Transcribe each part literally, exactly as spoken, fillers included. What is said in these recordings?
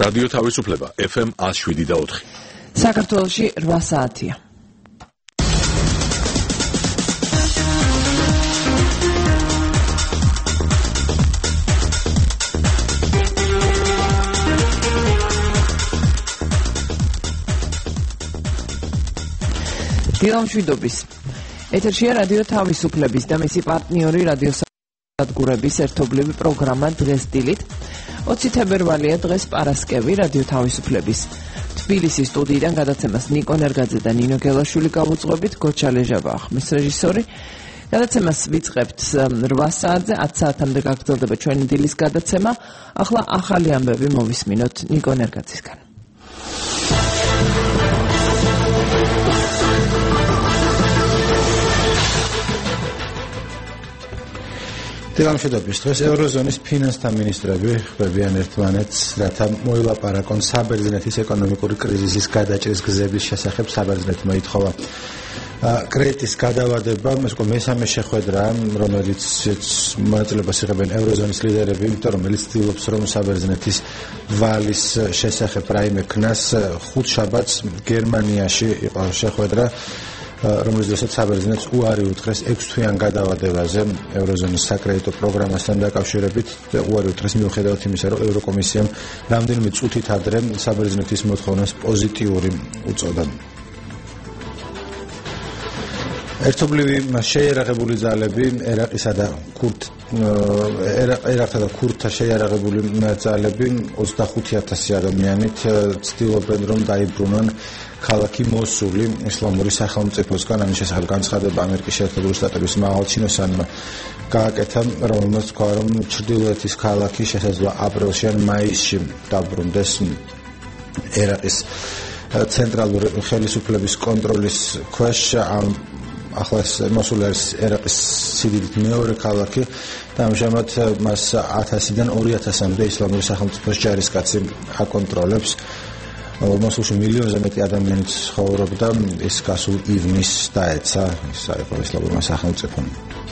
რადიო თავისუფლება ეფ ემ one oh seven და four. საქართველოში რვა საათია. დილამშვიდობის. ეთერშია რადიო თავისუფლების და მისი პარტნიორი რადიო სადგურების ერთობლივი პროგრამა დღეს დილით. ოცი თებერვალია დღეს პარასკევი რადიო თავისუფლების თბილისის სტუდიიდან გადაცემას ნიკო ნერგაძე და ნინო გელაშვილი გავუძღვებით, გოჩა ლეჟაბა ახმის რეჟისორი. გადაცემას ვიწყებთ რვა საათზე, ათი საათამდე გაგრძელდება ჩვენი დილის გადაცემა. ახლა ახალი ამბები მოვისმინოთ ნიკო ნერგაძისგან. დილამშვიდობის. დღეს ევროზონის ფინანსთა მინისტრები ხვდებიან ერთმანეთს, რათა მოილაპარაკონ საბერძნეთის ეკონომიკური კრიზისის გადაჭრის გზების შესახებ. საბერძნეთმა ითხოვა კრედიტის გადავადება, მესამე შეხვედრა, რომელიც მონაწილეობას იღებენ ევროზონის ლიდერები, რომელიც ცდილობს, რომ საბერძნეთის ვალის შესახებ რაიმე ქნას. ხუთშაბათს გერმანიაში იყო შეხვედრა, რომელიც დღესაც საბერძნეთს უარი უთხრეს ექვსთვიან გადავადებაზე ევროზონის საკრედიტო პროგრამასთან დაკავშირებით. უარი უთხრეს მიუხედავად იმისა, რომ ევროკომისიამ რამდენიმე წუთით ადრე საბერძნეთის მოთხოვნას პოზიტიური უწოდა. ერთობლივი შეიარაღებული ძალები ერაყისა და ქურთ ერაყთა და ქურთთა შეიარაღებული ძალები ოცდახუთი ათასი ადამიანით ცდილობენ, რომ დაიბრუნონ ქალაქი მოსული ისლამური სახელმწიფოსგან. ამის შესახებ განცხადება ამერიკის შეერთებული შტატების მაღალჩინოსანმა გააკეთა, რომელმაც თქვა, რომ ჩრდილოეთის ქალაქი შესაძლოა აპრილში ან მაისში დაბრუნდეს ერაყის ცენტრალური ხელისუფლების კონტროლის ქვეშ. ახლა მოსული არის ერაყის სიდიდით მეორე ქალაქი და ამჟამად მას ათასიდან ორი ათასამდე ისლამური სახელმწიფოს ჯარისკაცი აკონტროლებს. მოსულში მილიონზე მეტი ადამიანი ცხოვრობდა, ის გასულ ივნისს დაეცა საერთო ისლამურმა სახელმწიფომ.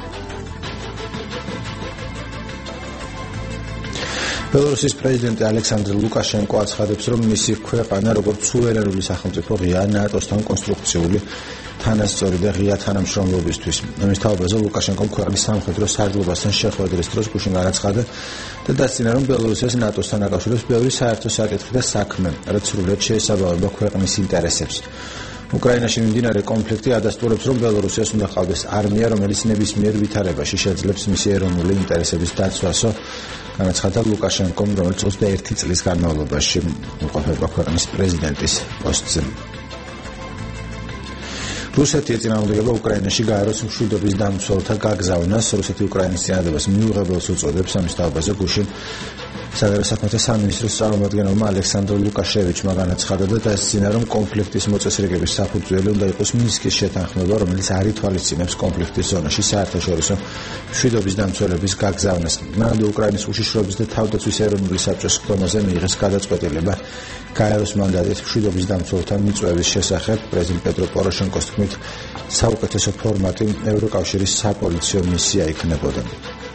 ბელორუსის პრეზიდენტი ალექსანდრ ლუკაშენკო აცხადებს, რომ მისი ქვეყანა როგორც სუვერენული სახელმწიფო ღია ნატოსთან კონსტრუქციული თანასწორი და ღია თანამშრომლობისთვის. ამის თავაზე ლუკაშენკომ ქვეყნის სამხედრო სარდლობასთან შეხვედრის დროს გუშინ განაცხადა და დასცინა, რომ ბელორუსიას ნატოსთან აკავშირებს ბევრი საერთო საკითხი და საქმე, რაც სრულად შეესაბამება ქვეყნის ინტერესებს. უკრაინაში მიმდინარე კონფლიქტი ადასტურებს, რომ ბელორუსიას უნდა ჰყავდეს არმია, რომელიც ნებისმიერ ვითარებაში შეძლებს მისი ეროვნული ინტერესების დაცვასო, განაცხადა ლუკაშენკომ, რომელიც ოცდაერთი წლის განმავლობაში იმყოფება ქვეყნის პრეზიდენტის პოსტზე. რუსეთი ეწინააღმდეგება უკრაინაში გაეროს მშვიდობის დამცველთა გაგზავნას. რუსეთი უკრაინის წინადადებას მიუღებელს უწოდებს. ამის თავაზე გუშინ საგარეო საქმეთა სამინისტროს წარმომადგენელმა ალექსანდრ ლუკაშევიჩმა განაცხადა და დასცინა, რომ კონფლიქტის მოწესრიგების საფუძველი უნდა იყოს მინსკის შეთანხმება, რომელიც არ ითვალისწინებს კონფლიქტის ზონაში საერთაშორისო მშვიდობის დამცველების გაგზავნას. მანამდე უკრაინის უშიშროების და თავდაცვის ეროვნული საბჭოს ხდომაზე მიიღეს გადაწყვეტილება გაეროს მანდატით მშვიდობის დამცველთა მიწვევის შესახებ. პრეზიდენტ პეტრო პოროშენკოს თქმით, საუკეთესო ფორმატი ევროკავშირის საპოლიციო მისია იქნებოდა.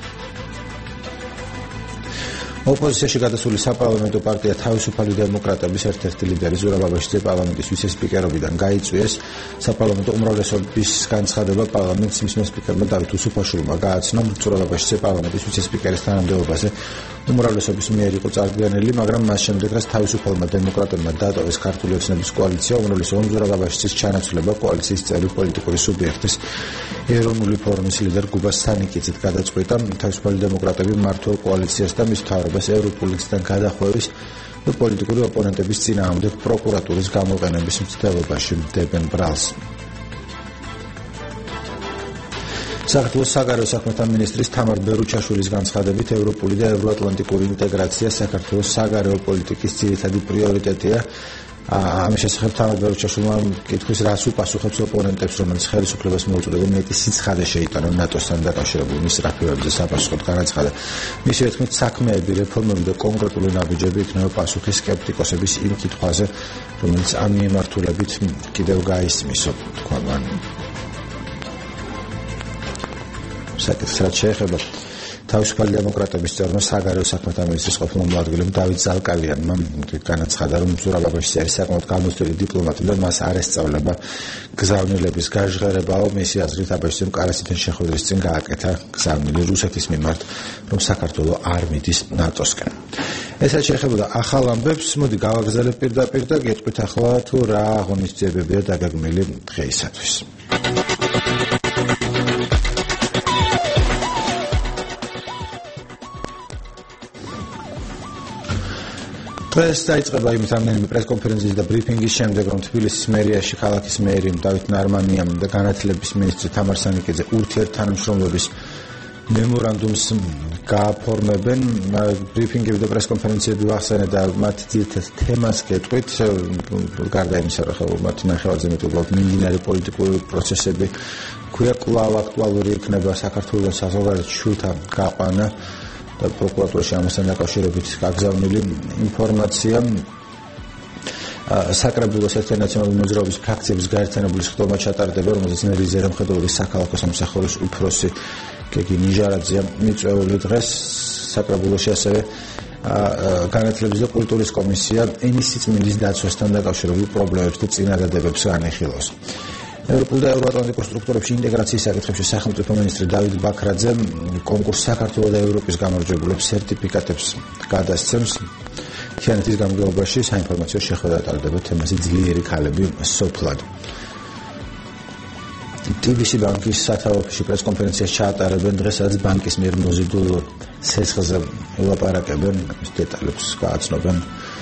ოპოზიციაში გადასული საპარლამენტო პარტია თავისუფალი დემოკრატების ერთ-ერთი ლიდერი ზურაბ აბაშიძე პარლამენტის ვიცე-სპიკერობიდან გაიწვიეს. საპარლამენტო უმრავლესობის განცხადება პარლამენტის მისმა სპიკერმა დავით უსუფაშვილმა გააცნო. ზურაბ აბაშიძე პარლამენტის ვიცე-სპიკერის თანამდებობაზე უმრავლესობის მიერ იყო წარდგენილი, მაგრამ მას შემდეგ, რაც თავისუფალმა დემოკრატებმა დატოვეს ქართული ოცნების კოალიცია, უმრავლესობამ ზურაბ აბაშიძის ჩანაცვლება კოალიციის წევრი პოლიტიკური სუბიექტის ეროვნული ფორუმის ლიდერ გუბას სანიკიძით გადაწყვიტა. თავისუფალი დემოკრატები მმართველ კოალიციას და მის მთავრობას ევროპოლიციდან გადახვევის და პოლიტიკური ოპონენტების წინააღმდეგ პროკურატურის გამოყენების მცდელობაში დებენ ბრალს. საქართველოს საგარეო საქმეთა მინისტრის თამარ ბერუჩაშვილის განცხადებით, ევროპული და ევროატლანტიკური ინტეგრაცია საქართველოს საგარეო პოლიტიკის ძირითადი პრიორიტეტია. ამის შესახებ თამარ ბერუჩაშვილმა კითხვის რას უპასუხებს ოპონენტებს, რომელიც ხელისუფლებას მოუწოდებენ მეტი სიცხადე შეიტანონ ნატოსთან დაკავშირებული მის რაფებებზე საპასუხოდ განაცხადა. მისი თქმით, საქმეები, რეფორმები და კონკრეტული ნაბიჯები იქნება პასუხი სკეპტიკოსების იმ კითხვაზე, რომელიც ამ მიმართულებით კიდევ გაისმისო, თქვა მან. საკითხს რაც შეეხება თავისუფალი დემოკრატების წევრმა საგარეო საქმეთა მინისტრის ყოფილ მოადგილემ დავით ზალკალიანმა განაცხადა, რომ ზურაბაბაშის არის საკმაოდ გამოცდილი დიპლომატი და მას არ ესწავლება გზავნილების გაჟღერებაო. მისი აზრით აბაშიძემ კარასიდან შეხვედრის წინ გააკეთა გზავნილი რუსეთის მიმართ, რომ საქართველო არ მიდის ნატოსკენ. ესაც შეეხებოდა ახალ ამბებს, მოდი გავაგზავნებ პირდაპირ და გეტყვით ახლა თუ რა აღონისძიებებია დაგეგმილი დღეისათვის. დღეს დაიწყება იმით რამდენიმე პრესკონფერენციის და ბრიფინგის შემდეგ, რომ თბილისის მერიაში ქალაქის მერი დავით ნარმანიამ და განათლების მინისტრი თამარ სანიკიძე ურთიერთთანამშრომლობის მემორანდუმს გააფორმებენ. ბრიფინგები და პრესკონფერენციები ვახსენე და მათ ძირითად თემას გეტყვით. გარდა იმისა, რომ მათი ნახევარზე მეტი უბრალოდ მიმდინარე პოლიტიკური პროცესები ქვია კვლავ აქტუალური იქნება საქართველოს საზოგადოებრივ შულთა გაყვანა და პროკურატურაში ამასთან დაკავშირებით გაგზავნილი ინფორმაცია. საკრებულოს ერთიანი ნაციონალური მოძრაობის ფრაქციების გაერთიანებული სხდომა ჩატარდება, რომელზეც რეზერვ მხედველის საქალაქო სამსახურის უფროსი გეგი ნიჟარაძეა მიწვეული. დღეს საკრებულოში ასევე განათლების და კულტურის კომისია ენის სიწმინდის დაცვასთან დაკავშირებულ პრობლემებს და წინადადებებს განეხილავს. ევროპულ და ევროატლანტიკურ სტრუქტურებში ინტეგრაციის საკითხებში სახელმწიფო მინისტრი დავით ბაქრაძე კონკურს საქართველოს და ევროპის გამარჯვებულებს სერტიფიკატებს გადასცემს. თიანეთის გამგეობაში საინფორმაციო შეხვედრა ტარდება თემაზე ძლიერი ქალები სოფლად. ტი ბი სი ბანკის სათავეში პრესკონფერენციას ჩაატარებენ დღეს, სადაც ბანკის მიერ მოზიდულ ცეცხლზე ელაპარაკებენ, ის დეტალებს გააცნობენ.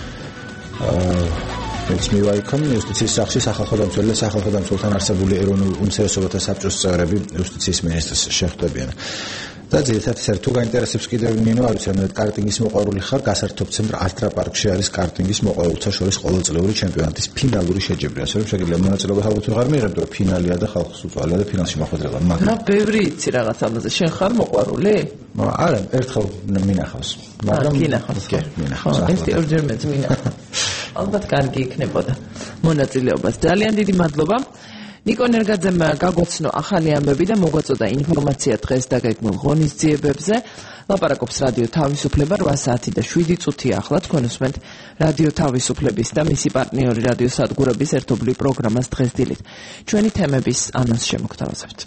ეს მივაიქომ იუსტიციის სახში სახალხო დამცველი და სახალხო დამცველთან არსებული ეროვნულ უმცირესობათა საბჭოს წევრები იუსტიციის მინისტრს შეხვდებიან. და ძირითადად ეს თუ გაინტერესებს კიდევ ნინო არ ვიცი, ანუ კარტინგის მოყვარული ხარ, გასართობ ცენტრ ალტრა პარკში არის კარტინგის მოყვარულთა შორის ყოველწლიური ჩემპიონატის ფინალური შეჯიბრი, ასე რომ შეგიძლია მონაწილეობა ალბათ ვეღარ მიიღებდე, რომ ფინალია და ხალხს უწვალია და ფინალში მოხვედრება. მაგრამ ბევრი იცი რაღაც ამაზე, შენ ხარ მოყვარული? არა, ერთხელ მინახავს, მაგრამ მინახავს, კი, მინახავს. ეს ორჯერ მეც მინახავს. ალბათ კარგი იქნებოდა მონაწილეობას. ძალიან დიდი მადლობა. ნიკო ნერგაძემ გაგვაცნო ახალი ამბები და მოგვაწოდა ინფორმაცია დღეს დაგეგმილ ღონისძიებებზე. ლაპარაკობს რადიო თავისუფლება რვა საათი და შვიდი წუთია ახლა თქვენ უსმენთ რადიო თავისუფლების და მისი პარტნიორი რადიო სადგურების ერთობლივ პროგრამას დღეს დილით. ჩვენი თემების ანონსს შემოგთავაზებთ.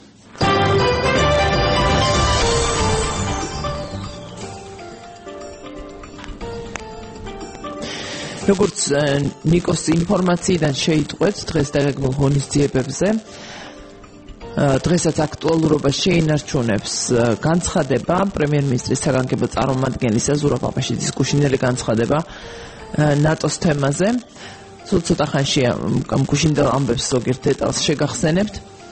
როგორც ნიკოს ინფორმაციიდან შეიტყვეთ დღეს დაგეგმილ ღონისძიებებზე, დღესაც აქტუალურობას შეინარჩუნებს განცხადება პრემიერ-მინისტრის საგანგებო წარმომადგენლისა ზურაბ აბაშიძის გუშინდელი განცხადება ნატოს თემაზე. სულ ცოტა ხანში ამ გუშინდელ ამბებს ზოგიერთ დეტალს შეგახსენებთ.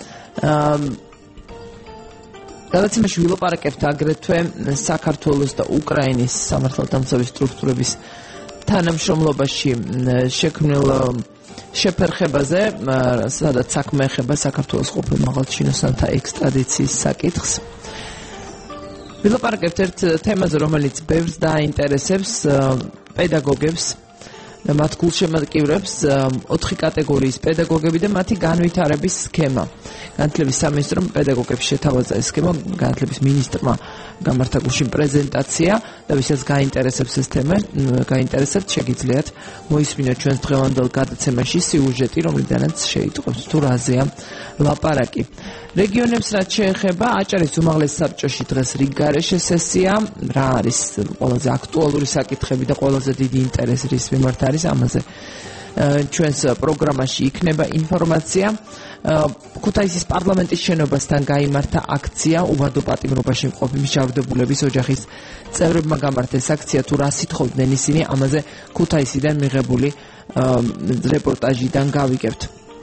გადაცემაში ვილაპარაკებთ აგრეთვე საქართველოს და უკრაინის სამართალდამცავი სტრუქტურების თანამშრომლობაში შექმნილ შეფერხებაზე, სადაც საქმე ეხება საქართველოს ყოფილ მაღალჩინოსანთა ექსტრადიციის საკითხს. ვილაპარაკებთ ერთ თემაზე, რომელიც ბევრს დაინტერესებს, პედაგოგებს და მათ გულშემატკივრებს, ოთხი კატეგორიის პედაგოგები და მათი განვითარების სქემა. განათლების სამინისტრომ პედაგოგებს შეთავაზა ეს სქემა, განათლების მინისტრმა გამართა გუშინ პრეზენტაცია და ვისაც გაინტერესებს ეს თემა, გაინტერესებთ შეგიძლიათ მოისმინოთ ჩვენს დღევანდელ გადაცემაში სიუჟეტი, რომლიდანაც შეიტყვებს თუ რაზეა ლაპარაკი. რეგიონებს რაც შეეხება, აჭარის უმაღლეს საბჭოში დღეს რიგგარეშე სესია, რა არის ყველაზე აქტუალური საკითხები და ყველაზე დიდი ინტერესი რის მიმართ არის ამაზე ჩვენს პროგრამაში იქნება ინფორმაცია. ქუთაისის პარლამენტის შენობასთან გაიმართა აქცია უბადო პატიმრობაში მყოფი მჟავდებულების ოჯახის წევრებმა გამართა ეს აქცია, თუ რა სიტყობდნენ ისინი, ამაზე ქუთაისიდან მიღებული რეპორტაჟიდან გავიგებთ.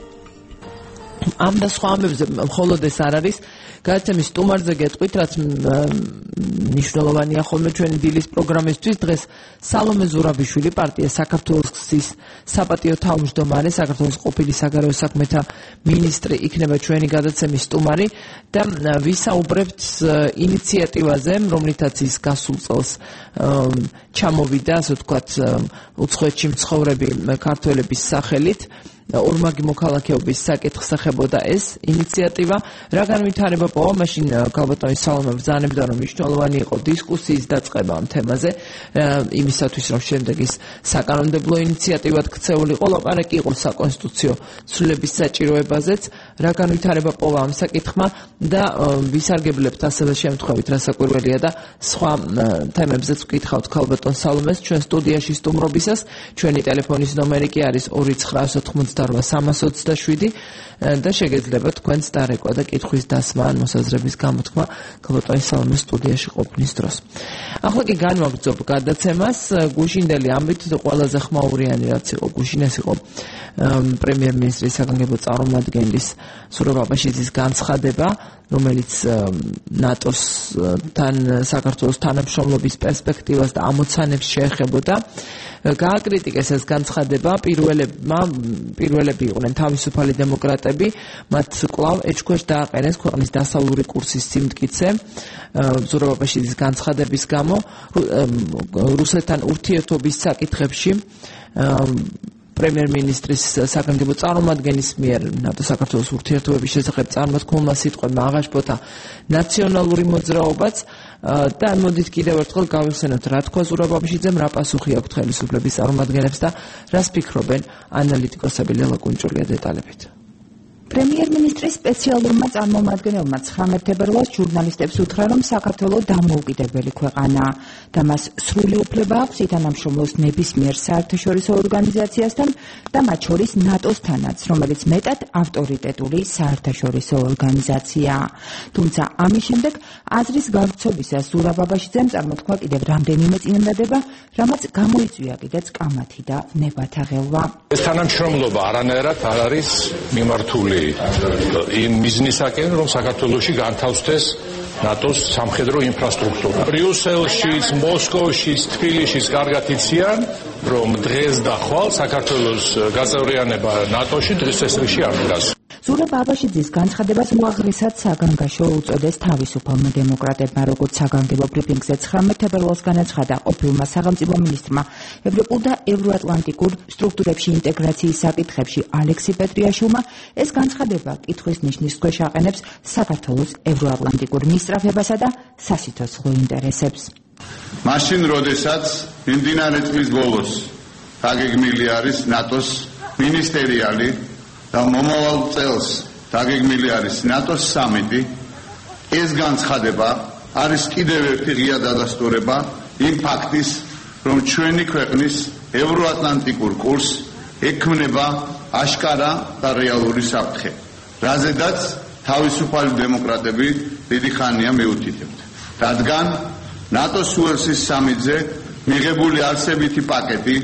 ამ და სხვა ამბებზე მხოლოდ ეს არ არის, გადაცემის სტუმარზე გეტყვით, რაც მნიშვნელოვანია ხოლმე ჩვენი დილის პროგრამისთვის. დღეს სალომე ზურაბიშვილი, პარტია საქართველოს საპატიო თავმჯდომარე, საქართველოს ყოფილი საგარეო საქმეთა მინისტრი იქნება ჩვენი გადაცემის სტუმარი და ვისაუბრებთ ინიციატივაზე, რომლითაც ის გასულ წელს ჩამოვიდა, ასე ვთქვათ, უცხოეთში მცხოვრები ქართველების სახელით ორმაგი მოქალაქეობის საკითხს ეხებოდა ეს ინიციატივა. რა განვითარება პოვა, მაშინ ქალბატონი სალომე ბრძანებდა, რომ მნიშვნელოვანი იყო დისკუსიის დაწყება ამ თემაზე, იმისათვის, რომ შემდეგ ის საკანონმდებლო ინიციატივად ქცეულიყო, ლაპარაკი იყო საკონსტიტუციო ცვლილების საჭიროებაზეც, რა განვითარება პოვა ამ საკითხმა და ვისარგებლებთ ასევე შემთხვევით, რასაკვირველია და სხვა თემებზეც ვკითხავთ ქალბატონ სალომეს ჩვენ სტუდიაში სტუმრობისას. ჩვენი ტელეფონის ნომერი კი არის ორი ცხრაასი ოთხმოცდაორვა სამას ოცდაშვიდი და შეგეძლება თქვენც დარეკვა და კითხვის დასმა ან მოსაზრების გამოთქმა ქალბატონ სალომეს სტუდიაში ყოფნის დროს. ახლა კი განვაგრძობ გადაცემას. გუშინდელი ამბით ყველაზე ხმაურიანი რაც იყო გუშინეს იყო პრემიერ-მინისტრის საგანგებო წარმომადგენლის სურაბ აბაშიძის განცხადება, რომელიც ნატოსთან საქართველოს თანამშრომლობის პერსპექტივას და ამოცანებს შეეხებოდა. გააკრიტიკეს ეს განცხადება, პირველებმა პირველები იყვნენ თავისუფალი დემოკრატები, მათ კვლავ ეჭქვეშ დააყენეს ქვეყნის დასავლური კურსის სიმტკიცე სურაბ აბაშიძის განცხადების გამო რუსეთთან ურთიერთობის საკითხებში პრემიერ-მინისტრის საგანგებო წარმომადგენლის მიერ ნატო-საქართველოს ურთიერთობების შესახებ წარმოთქმულმა სიტყვებმა აღაშფოთა ნაციონალური მოძრაობაც და მოდით კიდევ ერთხელ გავიხსენოთ, რა თქვა სურაბ აბაშიძემ, რა პასუხი აქვს ხელისუფლების წარმომადგენლებს და რას ფიქრობენ ანალიტიკოსები. ლელა კუნჭულია დეტალებით. პრემიერ-მინისტრის სპეციალურმა წარმომადგენელმა ცხრამეტ თებერვალს ჟურნალისტებს უთხრა, რომ საქართველო დამოუკიდებელი ქვეყანაა და მას სრული უფლება აქვს ითანამშრომლოს ნებისმიერ საერთაშორისო ორგანიზაციასთან და მათ შორის ნატოსთანაც, რომელიც მეტად ავტორიტეტული საერთაშორისო ორგანიზაციაა. თუმცა ამის შემდეგ აზრის გავრცობისას სურაბ აბაშიძემ წარმოთქვა კიდევ რამდენიმე წინადადება, რამაც გამოიწვია კიდეც კამათი და ნებათაღელვა. ეს თანამშრომლობა არანაირად არ არის მიმართული იმ მიზნისაკენ, რომ საქართველოში განთავსდეს ნატოს სამხედრო ინფრასტრუქტურა. ბრიუსელშიც, მოსკოვშიც, თბილისშიც კარგად იციან, რომ დღეს და ხვალ საქართველოს გაწევრიანება ნატოში დღის წესრიგში არ დგას. სურაბ აბაშიძის განცხადებას უაღრესად საგანგაშო უწოდეს თავისუფალმა დემოკრატებმა, როგორც საგანგებო ბრიფინგზე ცხრამეტ თებერვალს განაცხადა ყოფილმა სახელმწიფო მინისტრმა ევროპულ და ევროატლანტიკურ სტრუქტურებში ინტეგრაციის საკითხებში ალექსი პეტრიაშვილმა. ეს განცხადება კითხვის ნიშნის ქვეშ აყენებს საქართველოს ევროატლანტიკურ მისწრაფებასა და სასიცოცხლო ინტერესებს. მაშინ, როდესაც მიმდინარე წლის ბოლოს დაგეგმილი არის ნატოს მინისტერიალი და მომავალ წელს დაგეგმილი არის ნატოს სამიტი, ეს განცხადება არის კიდევ ერთი ღია დადასტურება იმ ფაქტის, რომ ჩვენი ქვეყნის ევროატლანტიკურ კურსს ექმნება აშკარა და რეალური საფრთხე, რაზედაც თავისუფალი დემოკრატები დიდი ხანია მიუთითებთ. რადგან ნატოს უელსის სამიტზე მიღებული არსებითი პაკეტი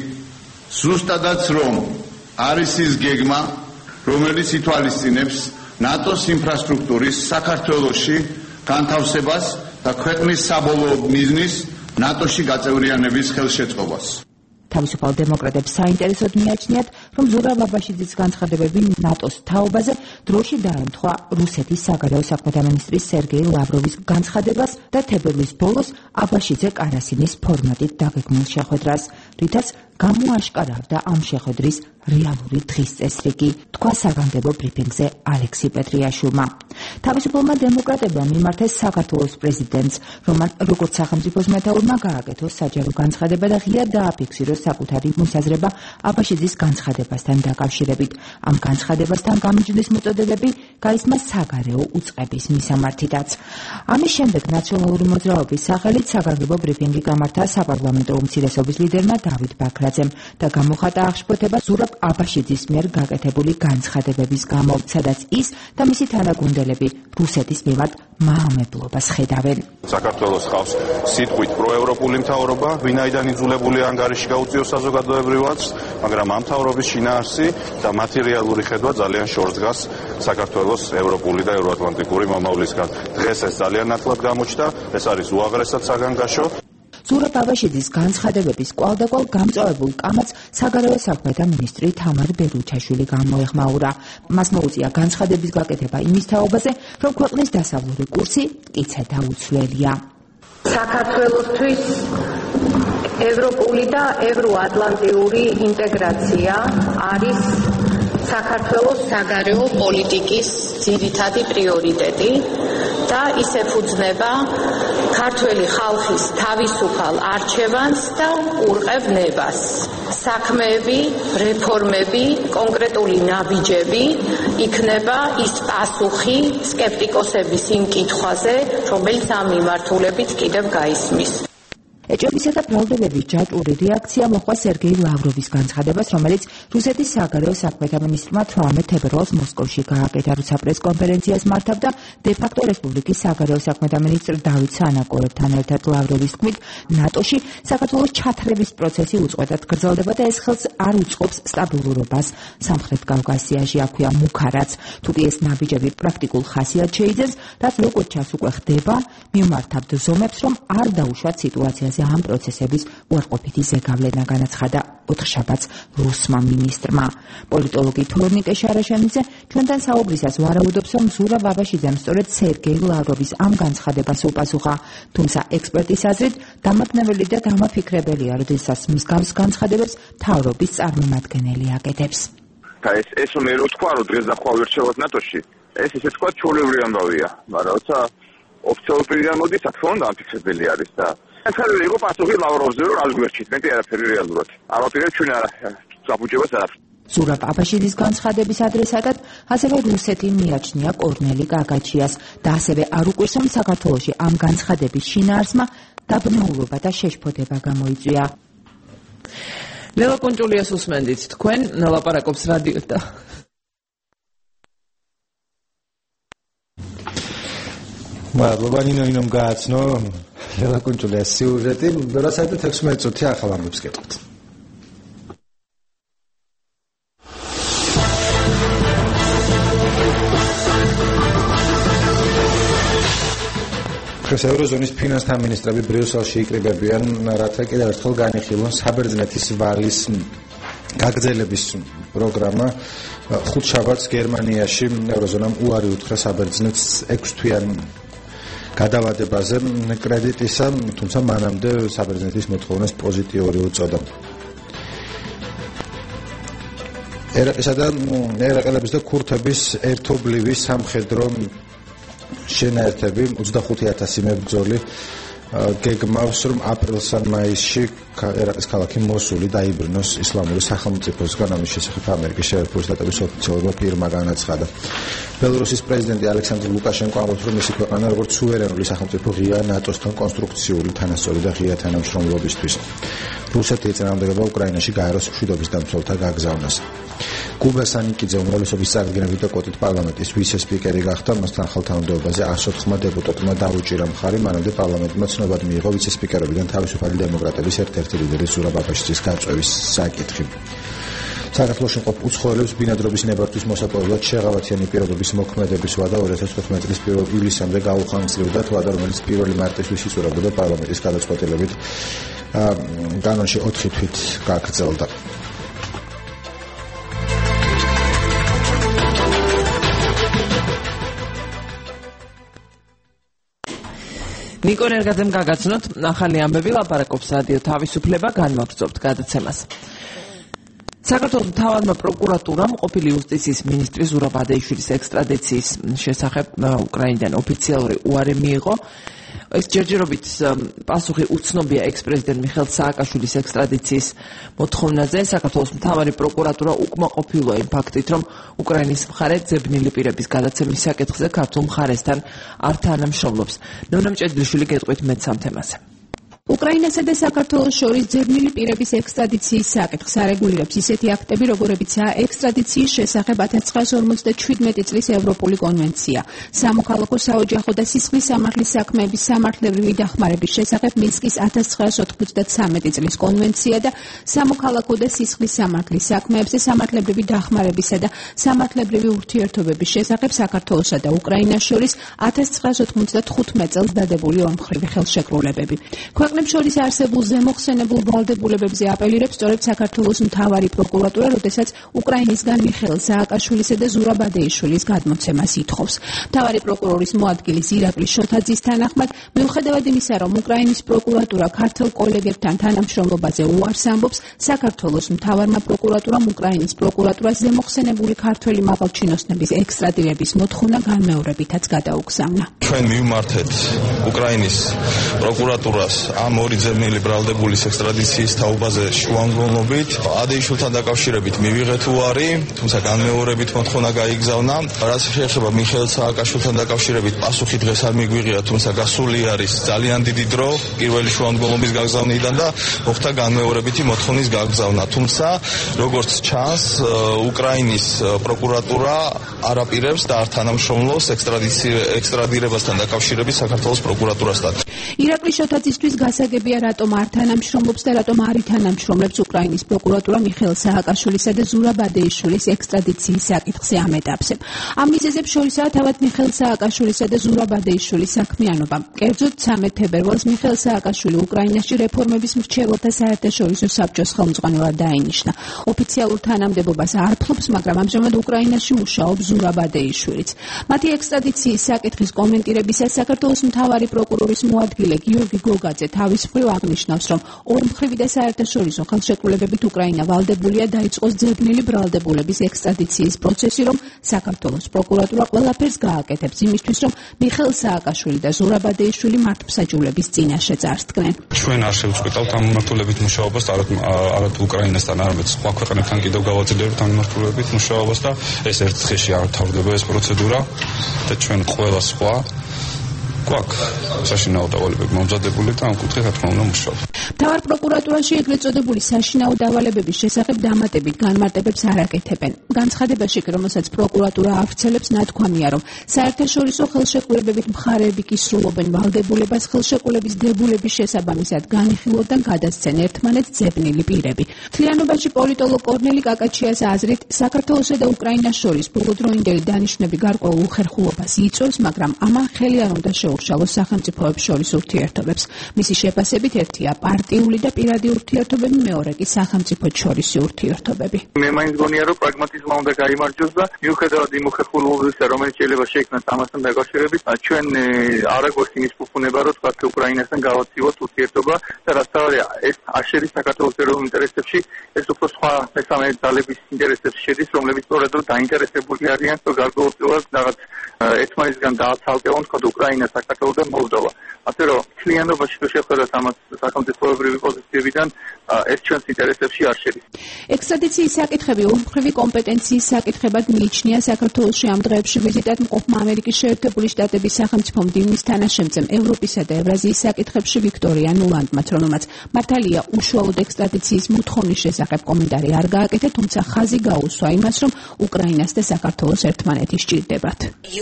ზუსტადაც რომ არის ის გეგმა, რომელიც ითვალისწინებს ნატოს ინფრასტრუქტურის საქართველოში განთავსებას და ქვეყნის საბოლოო მიზნის ნატოში გაწევრიანების ხელშეწყობას. თავისუფალ დემოკრატებს საინტერესოდ მიაჩნიათ, რომ სურაბ აბაშიძის განცხადებები ნატოს თაობაზე დროში დაემთხვა რუსეთის საგარეო საქმეთა მინისტრის სერგეი ლავროვის განცხადებას და თებერვლის ბოლოს აბაშიძე კარასინის ფორმატით დაგეგმილ შეხვედრას, რითაც გამოაშკარავდა ამ შეხვედრის რეალური დღის წესრიგი, თქვა საგანგებო ბრიფინგზე ალექსი პეტრიაშვილმა. თავისუფალმა დემოკრატებმა მიმართეს საქართველოს პრეზიდენტს, რომ მან როგორც სახელმწიფოს მეთაურმა გააკეთო საჯარო განცხადება და ღიად დააფიქსიროს საკუთარი მოსაზრება აბაშიძის განცხადებასთან დაკავშირებით. ამ განცხადებასთან გამიჯვნის მოწოდებები გაისმა საგარეო უწყების მისამართითაც. ამის შემდეგ ნაციონალური მოძრაობის სახელით საგანგებო ბრიფინგი გამართა საპარლამენტო უმცირესობის ლიდერმა დავით ბაქრაძემ და გამოხატა აღშფოთება სურაბ აბაშიძის მიერ გაკეთებული განცხადებების გამო, სადაც ის და მისი თანაგუნდელები რუსეთის მიმართ მაამებლობას ხედავენ. საქართველოს ხავს სიტყვით პროევროპული მთავრობა, ვინაიდან იძულებული ანგარიში გაუწიოს საზოგადოებრივად, მაგრამ ამ მთავრობის შინაარსი და მათი რეალური ხედვა ძალიან შორს დგას საქართველოს ევროპული და ევროატლანტიკური მომავლისგან. დღეს ეს ძალიან ნათლად გამოჩნდა, ეს არის უაღრესად საგანგაშო. სურაბ აბაშიძის განცხადებების კვალდაკვალ გამწვავებულ კამათს საგარეო საქმეთა მინისტრი თამარ ბერუჩაშვილი გამოეხმაურა. მას მოუწია განცხადების გაკეთება იმის თაობაზე, რომ ქვეყნის დასავლური კურსი მტკიცე და უცვლელია. საქართველოსთვის ევროპული და ევროატლანტიური ინტეგრაცია არის საქართველოს საგარეო პოლიტიკის ძირითადი პრიორიტეტი და ის ეფუძნება ქართველი ხალხის თავისუფალ არჩევანს და ყურყევნებას. საქმეები, რეფორმები, კონკრეტული ნაბიჯები იქნება ის პასუხი სკეპტიკოსების იმ კითხვაზე, რომელიც ამ მიმართულებით კიდევ გაისმის. ეჭვებისა და ბრალდებების ჯაჭვური რეაქცია მოჰყვა სერგეი ლავროვის განცხადებას, რომელიც რუსეთის საგარეო საქმეთა მინისტრმა თვრამეტ თებერვალს მოსკოვში გააკეთა. როცა პრესკონფერენციას მართავდა დე-ფაქტო რესპუბლიკის საგარეო საქმეთა მინისტრ დავით სანაკოევთან ერთად. ლავროვის თქმით, ნატოში საქართველოს ჩათრების პროცესი უწყვეტად გრძელდება და ეს ხელს არ უწყობს სტაბილურობას სამხრეთ კავკასიაში, აქვეა მუქარაც. თუკი ეს ნაბიჯები პრაქტიკულ ხასიათს შეიძენს, რაც როგორც ჩანს უკვე ხდება, მიმართავთ ზომებს, რომ არ დაუშვათ სიტუაციაზე ამ პროცესების უარყოფითი ზეგავლენა, განაცხადა ოთხშაბათს რუსმა მინისტრმა. პოლიტოლოგი თორნიკე შარაშანიძე ჩვენთან საუბრისას ვარაუდობს, რომ ზურაბ აბაშიძემ სწორედ სერგეი ლავროვის ამ განცხადებას უპასუხა, თუმცა ექსპერტის აზრით დამაგნებელი და დამაფიქრებელია, როდესაც მსგავს განცხადებებს მთავრობის წარმომადგენელი აკეთებს. და ეს ეს უნდა თქვა, რომ დღეს და ხვალ ვერჩევათ ნატოში, ეს ისე თქვა ჩვეულებრივი ამბავია, მაგრამ როცა ოფიციალური პირიდან მოდის, აქ უნდა ამფიქრებელი არის და ახლა იყო პასუხი ლავროვზე, რომ არ გვერდით, მეტი არაფერი რეალურად. ამაპირებ ჩვენ არ გაბუჯებას არ. ზურაბ აბაშიძის განცხადების ადრესატად ასევე რუსეთი მიაჩნია კორნელი გაგაჩიას და ასევე არ უკვირს, რომ საქართველოში ამ განცხადების შინაარსმა დაბნეულობა და შეშფოთება გამოიწვია. ლელა კონჭულიას უსმენდით, თქვენ ლაპარაკობს რადიო და მადლობა ნინო ინომ გააცნო ლელა კონჭულიას სიუჟეტი, რასაც ექვსმეტ წუთი ახალ ამბებს გეტყვით. დღეს ევროზონის ფინანსთა მინისტრები ბრიუსელში იკრიბებიან, რათა კიდევ ერთხელ განიხილონ საბერძნეთის ვალის გაგრძელების პროგრამა. ხუთშაბათს გერმანიაში ევროზონამ უარი უთხრა საბერძნეთს ექვსთვიან გადავადებაზე კრედიტისა, თუმცა მანამდე საბერძნეთის მოთხოვნას პოზიტიური უწოდა. ერაყისა და ერაყელების და ქურთების ერთობლივი სამხედრო შენაერთები ოცდახუთი ათასი მებრძოლი გეგმავს, რომ აპრილს ან მაისში ერაყის ქალაქი მოსული დაიბრუნოს ისლამური სახელმწიფოსგან. ამის შესახებ ამერიკის შეერთებული შტატების ოფიციალურმა პირმა განაცხადა. ბელორუსის პრეზიდენტი ალექსანდრ ლუკაშენკო ამბობს, რომ მისი ქვეყანა როგორც სუვერენული სახელმწიფო ღია ნატოსთან კონსტრუქციული თანასწორი და ღია თანამშრომლობისთვის. რუსეთი ეწინააღმდეგება უკრაინაში გაეროს მშვიდობის დამცველთა გაგზავნას. კუბა სანიკიძე უმრავლესობის წარდგენებით და კვოტით პარლამენტის ვიცე-სპიკერი გახდა, მასთან ხალხთანადობაზე არც ოთხმა დეპუტატმა დაუჭირა მხარი, მანამდე პარლამენტმა ცნობად მიიღო ვიცე-სპიკერობიდან თავისუფალი დემოკრატების ერთ-ერთი ლიდერის ზურაბ აბაშიძის გაწვევის საკითხი. საქართველოში მყოფ უცხოელებს ბინადრობის ნებართვის მოსაპოვებლად შეღავათიანი პირობების მოქმედების ვადა ორი ათას თოთხმეტი წლის პირველ ივლისამდე გაუხანგრძლივდა, თუ ვადა, რომელიც პირველი მარტისთვის იწურებოდა პარლამენტის გადაწყვეტილებით კანონში ოთხი თვით გაგრძელდა. ნიკო ერგაძემ გაგაცნოთ ახალი ამბები, ლაპარაკობს რადიო თავისუფლება, განმაგრძობთ გადაცემას. საქართველოს მთავარმა პროკურატურამ ყოფილი იუსტიციის მინისტრის ზურაბ აბაშიძის ექსტრადიციის შესახებ უკრაინიდან ოფიციალური უარი მიიღო. ეს ჯერჯერობით პასუხი უცნობია ექს-პრეზიდენტ მიხეილ სააკაშვილის ექსტრადიციის მოთხოვნაზე. საქართველოს მთავარი პროკურატურა უკმაყოფილოა იმ ფაქტით, რომ უკრაინის მხარე ძებნილი პირების გადაცემის საკითხზე ქართულ მხარესთან არ თანამშრომლობს. ნონა მჭედლიშვილი გეტყვით მეც ამ თემაზე. უკრაინასა და საქართველოს შორის ძებნილი პირების ექსტრადიციის საკითხს არეგულირებს ისეთი აქტები, როგორებიცაა ექსტრადიციის შესახებ ათას ცხრაასი ორმოცდაჩვიდმეტი წლის ევროპული კონვენცია, სამოქალაქო, საოჯახო და სისხლის სამართლის საქმეების სამართლებრივი დახმარების შესახებ მინსკის ათას ცხრაასი ოთხმოცდათვრამეტი წლის კონვენცია და სამოქალაქო და სისხლის სამართლის საქმეებზე სამართლებრივი დახმარებისა და სამართლებრივი ურთიერთობების შესახებ საქართველოსა და უკრაინას შორის ათას ცხრაასი ოთხმოცდათხუთმეტ წელს დადებული ორმხრივი ხელშეკრულებები. ქვეყნის ქვეყნებს შორის არსებულ ზემოხსენებულ ვალდებულებებზე აპელირებს სწორედ საქართველოს მთავარი პროკურატურა, როდესაც უკრაინისგან მიხეილ სააკაშვილისა და ზურაბ ადეიშვილის გადმოცემას ითხოვს. მთავარი პროკურორის მოადგილის ირაკლი შოთაძის თანახმად, მიუხედავად იმისა, რომ უკრაინის პროკურატურა ქართულ კოლეგებთან თანამშრომლობაზე უარს ამბობს, საქართველოს მთავარმა პროკურატურამ უკრაინის პროკურატურას ზემოხსენებული ქართველი მაღალჩინოსნების ექსტრადირების მოთხოვნა განმეორებითაც გადაუგზავნა. ჩვენ მივმართეთ უკრაინის პროკურატურას ამ ორი ძებნილი ბრალდებულის ექსტრადიციის თაობაზე შუამდგომლობით, ადეიშვილთან დაკავშირებით მივიღეთ უარი, თუმცა განმეორებით მოთხოვნა გაიგზავნა. რაც შეეხება მიხეილ სააკაშვილთან დაკავშირებით, პასუხი დღეს არ მიგვიღია, თუმცა გასული არის ძალიან დიდი დრო პირველი შუამდგომლობის გაგზავნიდან და მოხდა განმეორებითი მოთხოვნის გაგზავნა. თუმცა როგორც ჩანს, უკრაინის პროკურატურა არ აპირებს და არ თანამშრომლობს ექსტრადირებასთან დაკავშირებით საქართველოს პროკურატურასთან. ირაკლი შოთაძისთვის გასაგებია, რატომ არ თანამშრომლობს და რატომ არ ითანამშრომლებს უკრაინის პროკურატურა მიხეილ სააკაშვილისა და ზურაბ ადეიშვილის ექსტრადიციის საკითხზე ამ ეტაპზე. ამ მიზეზებს შორისაა თავად მიხეილ სააკაშვილისა და ზურაბ ადეიშვილის საქმიანობა. კერძოდ ცამეტ თებერვალს მიხეილ სააკაშვილი უკრაინაში რეფორმების მრჩეველთა საერთაშორისო საბჭოს ხელმძღვანელად დაინიშნა. ოფიციალურ თანამდებობას არ ფლობს, მაგრამ ამჟამად უკრაინაში მუშაობს ზურაბ ადეიშვილიც. მათი ექსტრადიციის საკითხის კომენტირებისას საქართველოს მთავარი პროკურორის მოადგილე გიორგი გოგაძე თავის მხრივ აღნიშნავს, რომ ორმხრივი და საერთაშორისო ხელშეკრულებებით უკრაინა ვალდებულია დაიწყოს ძებნილი ბრალდებულების ექსტრადიციის პროცესი, რომ საქართველოს პროკურატურა ყველაფერს გააკეთებს იმისთვის, რომ მიხეილ სააკაშვილი და ზურაბ ადეიშვილი მართლმსაჯულების წინაშე წარსდგნენ. ჩვენ არ შევწყვეტავთ ამ მიმართულებით მუშაობას, არათუ უკრაინასთან, არამედ სხვა ქვეყნებთან კიდევ გავაძლიერებთ ამ მიმართულებით მუშაობას და ეს ერთ დღეში არ თავდება ეს პროცედურა და ჩვენ ყველა სხვა გვაქვს საშინაო დავალებები მომზადებული და ამ კუთხით რა თქმა უნდა მუშაობთ. მთავარ პროკურატურაში ეგრეთ წოდებული საშინაო დავალებების შესახებ დამატებით განმარტებებს არ აკეთებენ. განცხადებაში, რომელსაც პროკურატურა ავრცელებს, ნათქვამია, რომ საერთაშორისო ხელშეკრულებებით მხარეები კი სრულობენ ვალდებულებას ხელშეკრულების დებულების შესაბამისად განიხილვოდან გადასცენ ერთმანეთს ძებნილი პირები. მთლიანობაში პოლიტოლოგ კორნელი კაკაჩიას აზრით, საქართველოსა და უკრაინას შორის ბოლოდროინდელი დანიშვნები გარკვეულ უხერხულობას იწვევს, მაგრამ ამან ხელი არ უნდა შეუშალოს სახელმწიფოებს შორის ურთიერთობებს. მისი შეფასებით ერთია პარტიული და პირადი ურთიერთობები, მეორე კი სახელმწიფოებს შორისი ურთიერთობები. მე მაინც გონია, რომ პრაგმატიზმმა უნდა გაიმარჯვოს და მიუხედავად იმ უხერხულობისა, რომელიც შეიძლება შეიქმნას ამასთან დაკავშირებით, ჩვენ არ აქვს იმის ფუფუნება, რომ თქვა უკრაინასთან გავაცივოთ ურთიერთობა და რაც თავია, ეს არ შედის საქართველოს ეროვნულ ინტერესებში, ეს უფრო სხვა მესამე ძალების ინტერესებში შედის, რომლებიც სწორედ დაინტერესებული არიან, რომ გარკვეულწილად რაღაც ერთმანეთისგან დააცალკევონ თქვა უკრაინა, საქართველო და მოლდოვა. ასე რომ მთლიანობაში თუ შევხედოთ ამას სახელმწიფოებრივი პოზიციებიდან, ეს ჩვენს ინტერესებში არ შედის. ექსტრადიციის საკითხები ორმხრივი კომპეტენციის საკითხებად მიიჩნია საქართველოში ამ დღეებში ვიზიტად მყოფმა ამერიკის შეერთებული შტატების სახელმწიფო მდივნის თანაშემწემ ევროპისა და ევრაზიის საკითხებში ვიქტორია ნულანდმა, რომელმაც მართალია უშუალოდ ექსტრადიციის მოთხოვნის შესახებ კომენტარი არ გააკეთა, თუმცა ხაზი გაუსვა იმას, რომ უკრაინას და საქართველოს ერთმანეთი სჭირდებათ.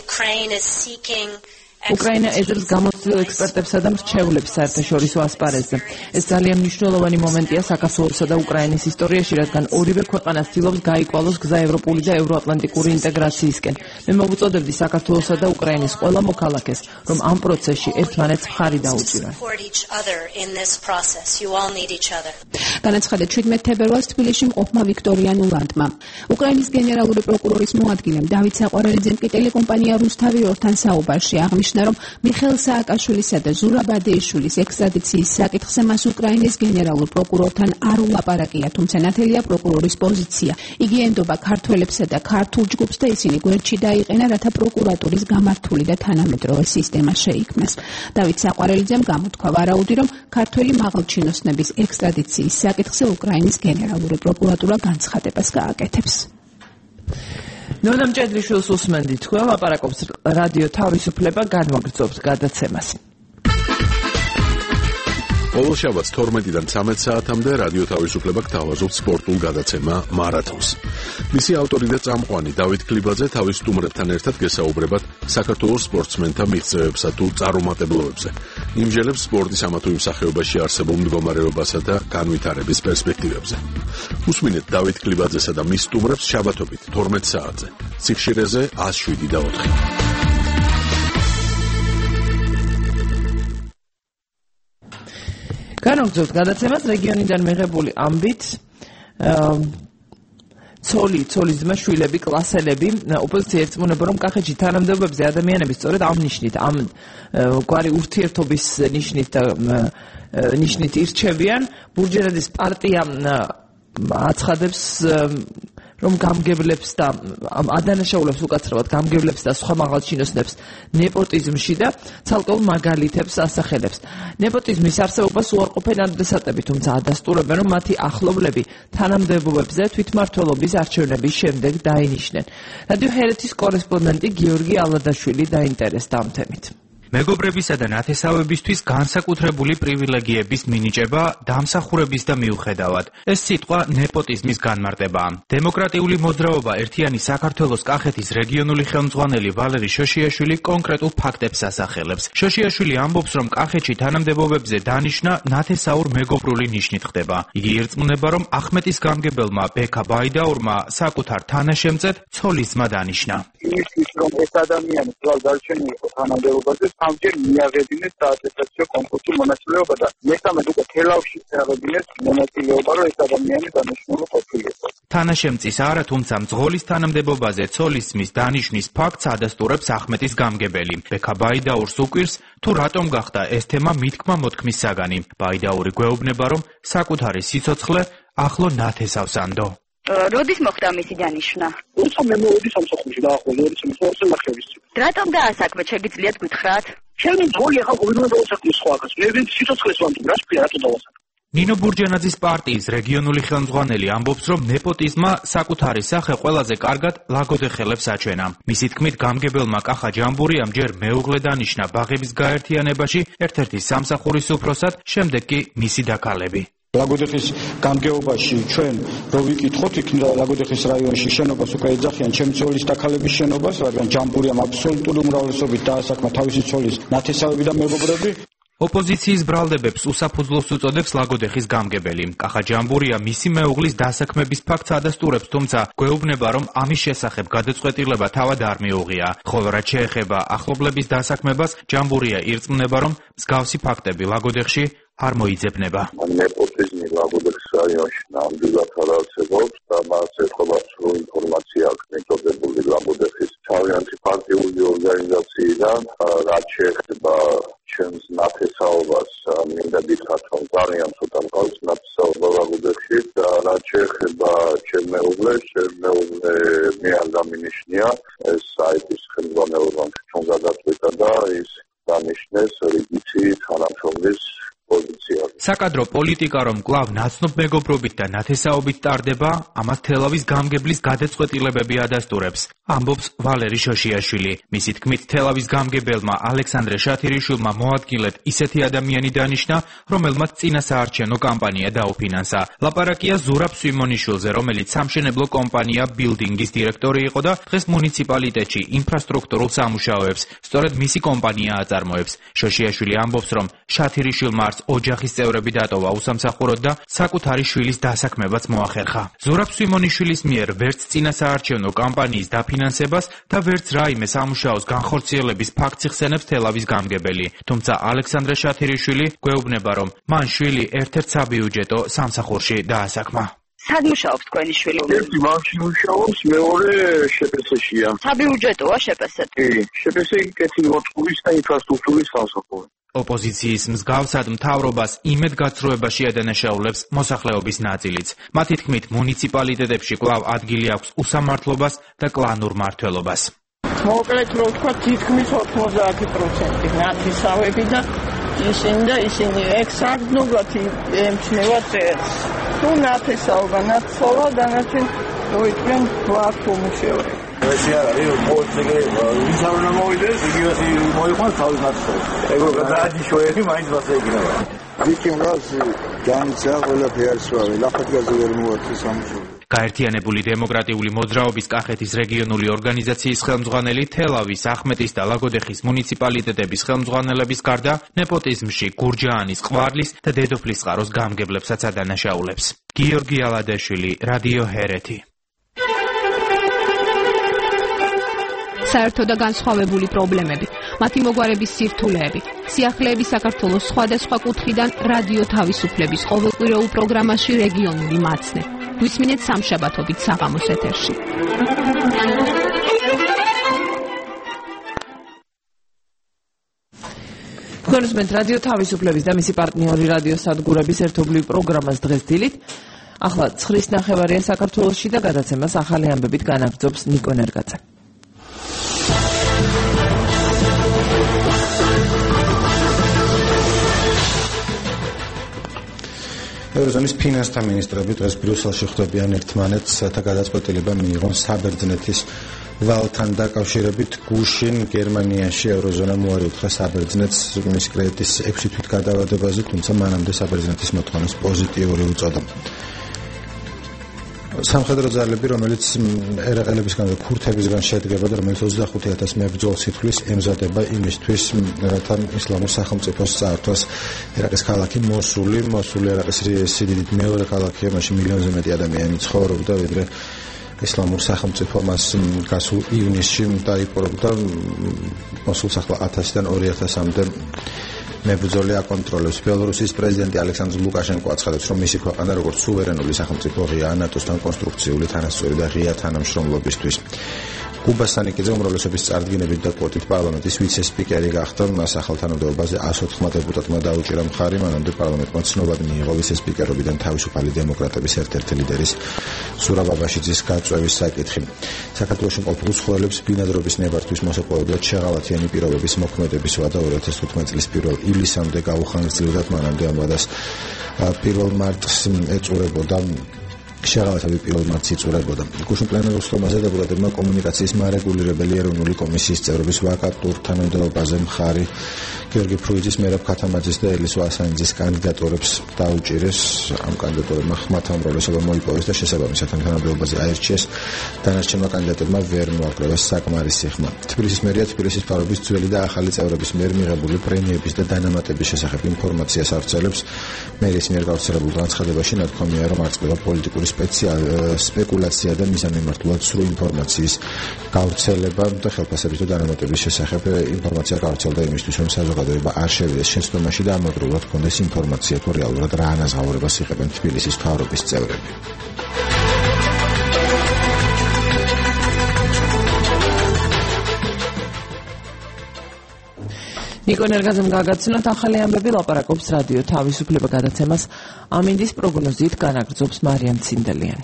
უკრაინა ეძებს გამოცდილ ექსპერტებსა და მრჩევლებს საერთაშორისო ასპარეზზე. ეს ძალიან მნიშვნელოვანი მომენტია საქართველოსა და უკრაინის ისტორიაში, რადგან ორივე ქვეყანა ცდილობს გაიკვალოს გზა ევროპული და ევროატლანტიკური ინტეგრაციისკენ. მე მოვუწოდებდი საქართველოსა და უკრაინის ყველა მოქალაქეს, რომ ამ პროცესში ერთმანეთს მხარი დაუჭირონ. განაცხადა ჩვიდმეტ თებერვალს თბილისში მყოფმა ვიქტორია ნულანდმა. უკრაინის გენერალური პროკურორის მოადგილემ დავით საყვარელიძემ კი ტელეკომპანია რუსთავი ორთან საუბარში აღნიშნა, რომ მიხეილ სააკაშვილისა და ზურაბ ადეიშვილის ექსტრადიციის საკითხზე მას უკრაინის გენერალურ პროკურორთან არ ულაპარაკია, თუმცა ნათელია პროკურორის პოზიცია. იგი ენდობა ქართველებსა და ქართულ ჯგუფს და ისინი გვერდში დაიყენა, რათა პროკურატურის გამართული და თანამედროვე სისტემა შეიქმნას. დავით საყვარელიძემ გამოთქვა ვარაუდი, რომ ქართველი მაღალჩინოსნების ექსტრადიციის საკითხზე უკრაინის გენერალური პროკურატურა განცხადებას გააკეთებს. ნონა მჭედრიშვილს უსმენდით, თქვენ ლაპარაკობს რადიო თავისუფლება, განვაგრძობთ გადაცემას. ყოველ შაბათს თორმეტიდან ცამეტ საათამდე რადიო თავისუფლება გთავაზობთ სპორტულ გადაცემა მარათონს. მისი ავტორი და წამყვანი დავით კლიბაძე თავის სტუმრებთან ერთად გესაუბრებათ საქართველოს სპორტსმენთა მიღწევებსა თუ წარუმატებლობებზე. იმჟელებს სპორტის ამა თუ იმ სახეობაში არსებულ მდგომარეობასა და განვითარების პერსპექტივებზე. უსმინეთ დავით კლიბაძესა და მის სტუმრებს შაბათობით თორმეტ საათზე. სიხშირეზე ათს შვიდი და ოთხი. განაგრძოთ გადაცემას რეგიონიდან მიღებული ამბით ცოლი, ცოლის ძმა, შვილები, კლასელები, ოპოზიცია ერწმუნება, რომ კახეთში თანამდებობებზე ადამიანები სწორედ ამ ნიშნით, ამ გვარი ურთიერთობის ნიშნით ნიშნით ირჩევიან. ბურჯერაძის პარტია აცხადებს, რომ გამგებლებს და ადანაშაულებს უკაცრავად გამგებლებს და სხვა მაღალჩინოსნებს ნეპოტიზმში და ცალკეულ მაგალითებს ასახელებს. ნეპოტიზმის არსებობას უარყოფენ ადრესატები, თუმცა ადასტურებენ, რომ მათი ახლობლები თანამდებობებზე თვითმმართველობის არჩევნების შემდეგ დაინიშნენ. რადიო ჰერეთის კორესპონდენტი გიორგი ალადაშვილი დაინტერესდა ამ თემით. მეგობრებისა და ნათესავებისთვის განსაკუთრებული პრივილეგიების მინიჭება დამსახურების და მიუხედავად. ეს სიტყვა ნეპოტიზმის განმარტებაა. დემოკრატიული მოძრაობა ერთიანი საქართველოს კახეთის რეგიონული ხელმძღვანელი ვალერი შოშიაშვილი კონკრეტულ ფაქტებს ასახელებს. შოშიაშვილი ამბობს, რომ კახეთში თანამდებობებზე დანიშნა ნათესაურ მეგობრული ნიშნით ხდება. იგი ირწმუნება, რომ ახმეტის გამგებელმა ბექა ბაიდაურმა საკუთარ თანაშემწედ ცოლის ძმა დანიშნა. იმისთვის, რომ ეს ადამიანი კვლავ დარჩენილი იყო თანამდებობაზე, სამჯერ მიაღებინეს საატესტაციო კონკურსულ მონაწილეობა და მესამედ უკვე თელავში აღებინეს მონაწილეობა, რომ ეს ადამიანი დანიშნული ყოფილიყო. თანაშემწის არა, თუმცა მძღოლის თანამდებობაზე ცოლის ძმის დანიშნის ფაქტს ადასტურებს ახმეტის გამგებელი. ბექა ბაიდაურს უკვირს, თუ რატომ გახდა ეს თემა მითქმა-მოთქმის საგანი. ბაიდაური გვეუბნება, რომ საკუთარი სიცოცხლე ახლო ნათესავს ანდო. როდის მოხდა მისი დანიშვნა? როცა მე მოვედი სამსახურში დაახლოებით ორი წლის მოსახლეობის. რატომ დაასაქმეთ, შეგიძლიათ გითხრათ? ჩემი ძოლი ახლა გუბერნატორი დაუსახეს სხვაგას. მე ვინც სიცოცხლეს ვამბობ, რა შეფია რატო დავასაქმე? ნინო ბურჯანაძის პარტიის რეგიონული ხელმძღვანელი ამბობს, რომ ნეპოტიზმმა საკუთარი სახე ყველაზე კარგად ლაგოდეხელებს აჩვენა. მისი თქმით, გამგებელმა კახა ჯამბურიამ ჯერ მეუღლე დანიშნა ბაღების გაერთიანებაში, ერთ-ერთი სამსახურის უფროსად, შემდეგ კი მისი დაქალები. ლაგოდეხის გამგეობაში ჩვენ რო ვიკითხოთ, იქ ლაგოდეხის რაიონში შენობას უკვე ეძახიან ჩემი ცოლის დაქალების შენობას, რადგან ჯამბურიამ აბსოლუტური უმრავლესობით დაასაქმა თავისი ცოლის ნათესავები და მეგობრები. ოპოზიციის ბრალდებებს უსაფუძვლოს უწოდებს ლაგოდეხის გამგებელი. კახა ჯამბურია მისი მეუღლის დასაქმების ფაქტს ადასტურებს, თუმცა გვეუბნება, რომ ამის შესახებ გადაწყვეტილება თავად არ მიუღია. ხოლო რაც შეეხება ახლობლების დასაქმებას, ჯამბურია ირწმუნება, რომ მსგავსი ფაქტები ლაგოდეხში არ მოიძებნება. ნეპოტიზმი ლაგოდეხის რაიონში ნამდვილად არ არსებობს და მას ეთყობა სრულ ინფორმაცია აქვს მიწოდებული ლაგოდეხის თავიანთი პარტიული ორგანიზაციიდან, რაც შეეხება ჩემს ნათესაობას, მინდა გითხრათ, რომ ძალიან ცოტა მყავს ნათესაობა ლაგოდეხში და რაც შეეხება ჩემ მეუღლეს, ჩემ მეუღლე მე არ გამინიშნია, ეს საიტის ხელმძღვანელობამ ჩვენ გადაწყვეტა და ის დანიშნეს რიგითი თანამშრომლის პოზიცია. საკადრო პოლიტიკა, რომ კვლავ ნაცნობ მეგობრობით და ნათესაობით ტარდება, ამას თელავის გამგებლის გადაწყვეტილებები ადასტურებს, ამბობს ვალერი შოშიაშვილი. მისი თქმით, თელავის გამგებელმა ალექსანდრე შათირიშვილმა მოადგილედ ისეთი ადამიანი დანიშნა, რომელმაც წინასაარჩევნო კამპანია დაუფინანსა. ლაპარაკია ზურაბ სვიმონიშვილზე, რომელიც სამშენებლო კომპანია ბილდინგის დირექტორი იყო და დღეს მუნიციპალიტეტში ინფრასტრუქტურულ სამუშაოებს, სწორედ მისი კომპანია აწარმოებს. შოშიაშვილი ამბობს, რომ შათირიშვილმა ოჯახის წევრები დატოვა უსამსახუროდ და საკუთარი შვილის დასაქმებაც მოახერხა. ზურაბ სვიმონიშვილის მიერ ვერც წინასაარჩევნო კამპანიის დაფინანსებას და ვერც რაიმე სამუშაოს განხორციელების ფაქტს იხსენებს თელავის გამგებელი. თუმცა ალექსანდრე შათირიშვილი გვეუბნება, რომ მან შვილი ერთ-ერთ საბიუჯეტო სამსახურში დაასაქმა. სად მუშაობს თქვენი შვილი? ერთი ბანკში მუშაობს, მეორე შპს-შია. საბიუჯეტოა შპს-ი? კი, შპს-ი კეთილმოწყობის და ინფრასტრუქტურის სამსახური. ოპოზიციის მსგავსად მთავრობას იმედგაცრუებაში ადანაშაულებს მოსახლეობის ნაწილიც. მათი თქმით, მუნიციპალიტეტებში კვლავ ადგილი აქვს უსამართლობას და კლანურ მმართველობას. მოკლედ რო ვთქვა, თითქმის ოცდაათი პროცენტი ნათესავები და ისინი და ისინი ექსაქტნულად ემჩნევა წერს. თუ ნათესაობა ნათესაობა დანარჩენ მოიწვენ ვაკუუმშევრი. ესე არ არის, მოიწეგე ვის არ უნდა მოვიდეს, იგივე მოიყვანს თავის ნათესავს. ეგრე გადააჯიშოები, მაინც მასე იქნება. ვიქი მას განიცა ყველაფერი არის სვავი, ლაფათგაზე ვერ მოაქვს სამუშაო. გაერთიანებული დემოკრატიული მოძრაობის კახეთის რეგიონული ორგანიზაციის ხელმძღვანელი თელავის, ახმეტის და ლაგოდეხის მუნიციპალიტეტების ხელმძღვანელების გარდა ნეპოტიზმში გურჯაანის, ყვარლის და დედოფლის წყაროს გამგებლებსაც ადანაშაულებს. გიორგი ალადაშვილი, რადიო ჰერეთი. საერთო და განსხვავებული პრობლემები. მათი მოგვარების სირთულეები. სიახლეები საქართველოს სხვადასხვა კუთხიდან რადიო თავისუფლების ყოველკვირეულ პროგრამაში რეგიონული მაცნე. გვისმინეთ სამშაბათობით საღამოს ეთერში. გონსმენთ რადიო თავისუფლების და მისი პარტნიორი რადიო სადგურების ერთობლივ პროგრამას დღეს დილით. ახლა ცხრის ნახევარია საქართველოში და გადაცემას ახალი ამბებით განაგრძობს ნიკო ნერგაძე. ევროზონის ფინანსთა მინისტრები დღეს ბრიუსელში ხვდებიან ერთმანეთს და გადაწყვეტილება მიიღონ საბერძნეთის ვალთან დაკავშირებით. გუშინ გერმანიაში ევროზონა მოარიუთხა საბერძნეთს მის კრედიტის ექვსი თვით გადავადებაზე, თუმცა მანამდე საბერძნეთის მოთხოვნას პოზიტიური უწოდა. სამხედრო ძალები, რომელიც ერაყელებისგან და ქურთებისგან შედგება და რომელიც ოცდახუთი ათას მებრძოლს ითვლის, ემზადება იმისთვის, რათა ისლამურ სახელმწიფოს წაართვას ერაყის ქალაქი მოსული. მოსული ერაყის სიდიდით მეორე ქალაქია, მაშინ მილიონზე მეტი ადამიანი ცხოვრობდა, ვიდრე ისლამურ სახელმწიფო მას გასულ ივნისში დაიპყრობდა. მოსულს ახლა ათასიდან ორი ათასამდე მებრძოლი აკონტროლებს. ბელორუსიის პრეზიდენტი ალექსანდრ ლუკაშენკო აცხადებს, რომ მისი ქვეყანა როგორც სუვერენული სახელმწიფო ღია ნატოსთან კონსტრუქციული თანასწორი და ღია თანამშრომლობისთვის. კუბასთან კიდევ უმრავლესობის წარდგინებით და კვოტით პარლამენტის ვიცე-სპიკერი გახდა. მას ახალ თანამდებობაზე εκατს ოთხმა დეპუტატმა დაუჭირა მხარი, მანამდე პარლამენტმა ცნობად მიიღო ვიცე-სპიკერობიდან თავისუფალი დემოკრატების ერთ-ერთი ლიდერის სურაბ აბაშიძის გაწვევის საკითხი. საქართველოში მყოფ უცხოელებს ბინადრობის ნებართვის მოსაპოვებლად შეღავათიანი პირობების მოქმედების ვადა ორი ათას თხუთმეტი წლის პირველ ივლისამდე გაუხანგრძლივდათ. მანამდე ამ ვადას პირველ მარტს ეწურებოდა შეღავათები პირველ მარტს იწურებოდა. გუშინ პლენარულ სხდომაზე დეპუტატებმა კომუნიკაციის მარეგულირებელი ეროვნული კომისიის წევრების ვაკანტურ თანამდებობაზე მხარი გიორგი ფრუიძის, მერაბ ქათამაძის და ელის ვასანიძის კანდიდატურებს დაუჭირეს. ამ კანდიდატურებმა ხმათა უმრავლესობა მოიპოვეს და შესაბამისად ამ თანამდებობაზე აირჩიეს. დანარჩენმა კანდიდატებმა ვერ მოაკრევეს საკმარისი ხმა. თბილისის მერია თბილისის მთავრობის ძველი და ახალი წევრების მიერ მიღებული პრემიების და დანამატების შესახებ ინფორმაციას ავრცელებს. მერიის მიერ გავრცელებულ განცხადებაში ნათქვამია, რომ არწყდება პოლიტიკური სპეკულაცია და მიზანმიმართულად სრულ ინფორმაციის გავრცელება და ხელფასების და დანამატების შესახებ ინფორმაცია გავრცელდა იმისთვის, რომ საზოგადოება არ შევიდეს შეცდომაში და ამავდროულად ჰქონდეს ინფორმაცია, თუ რეალურად რა ანაზღაურებას იღებენ თბილისის მთავრობის წევრები. ნიკო ნერგაძემ გაგაცნოთ ახალი ამბები, ლაპარაკობს რადიო თავისუფლება გადაცემას ამინდის პროგნოზით განაგრძობს მარიამ ცინდელიანი.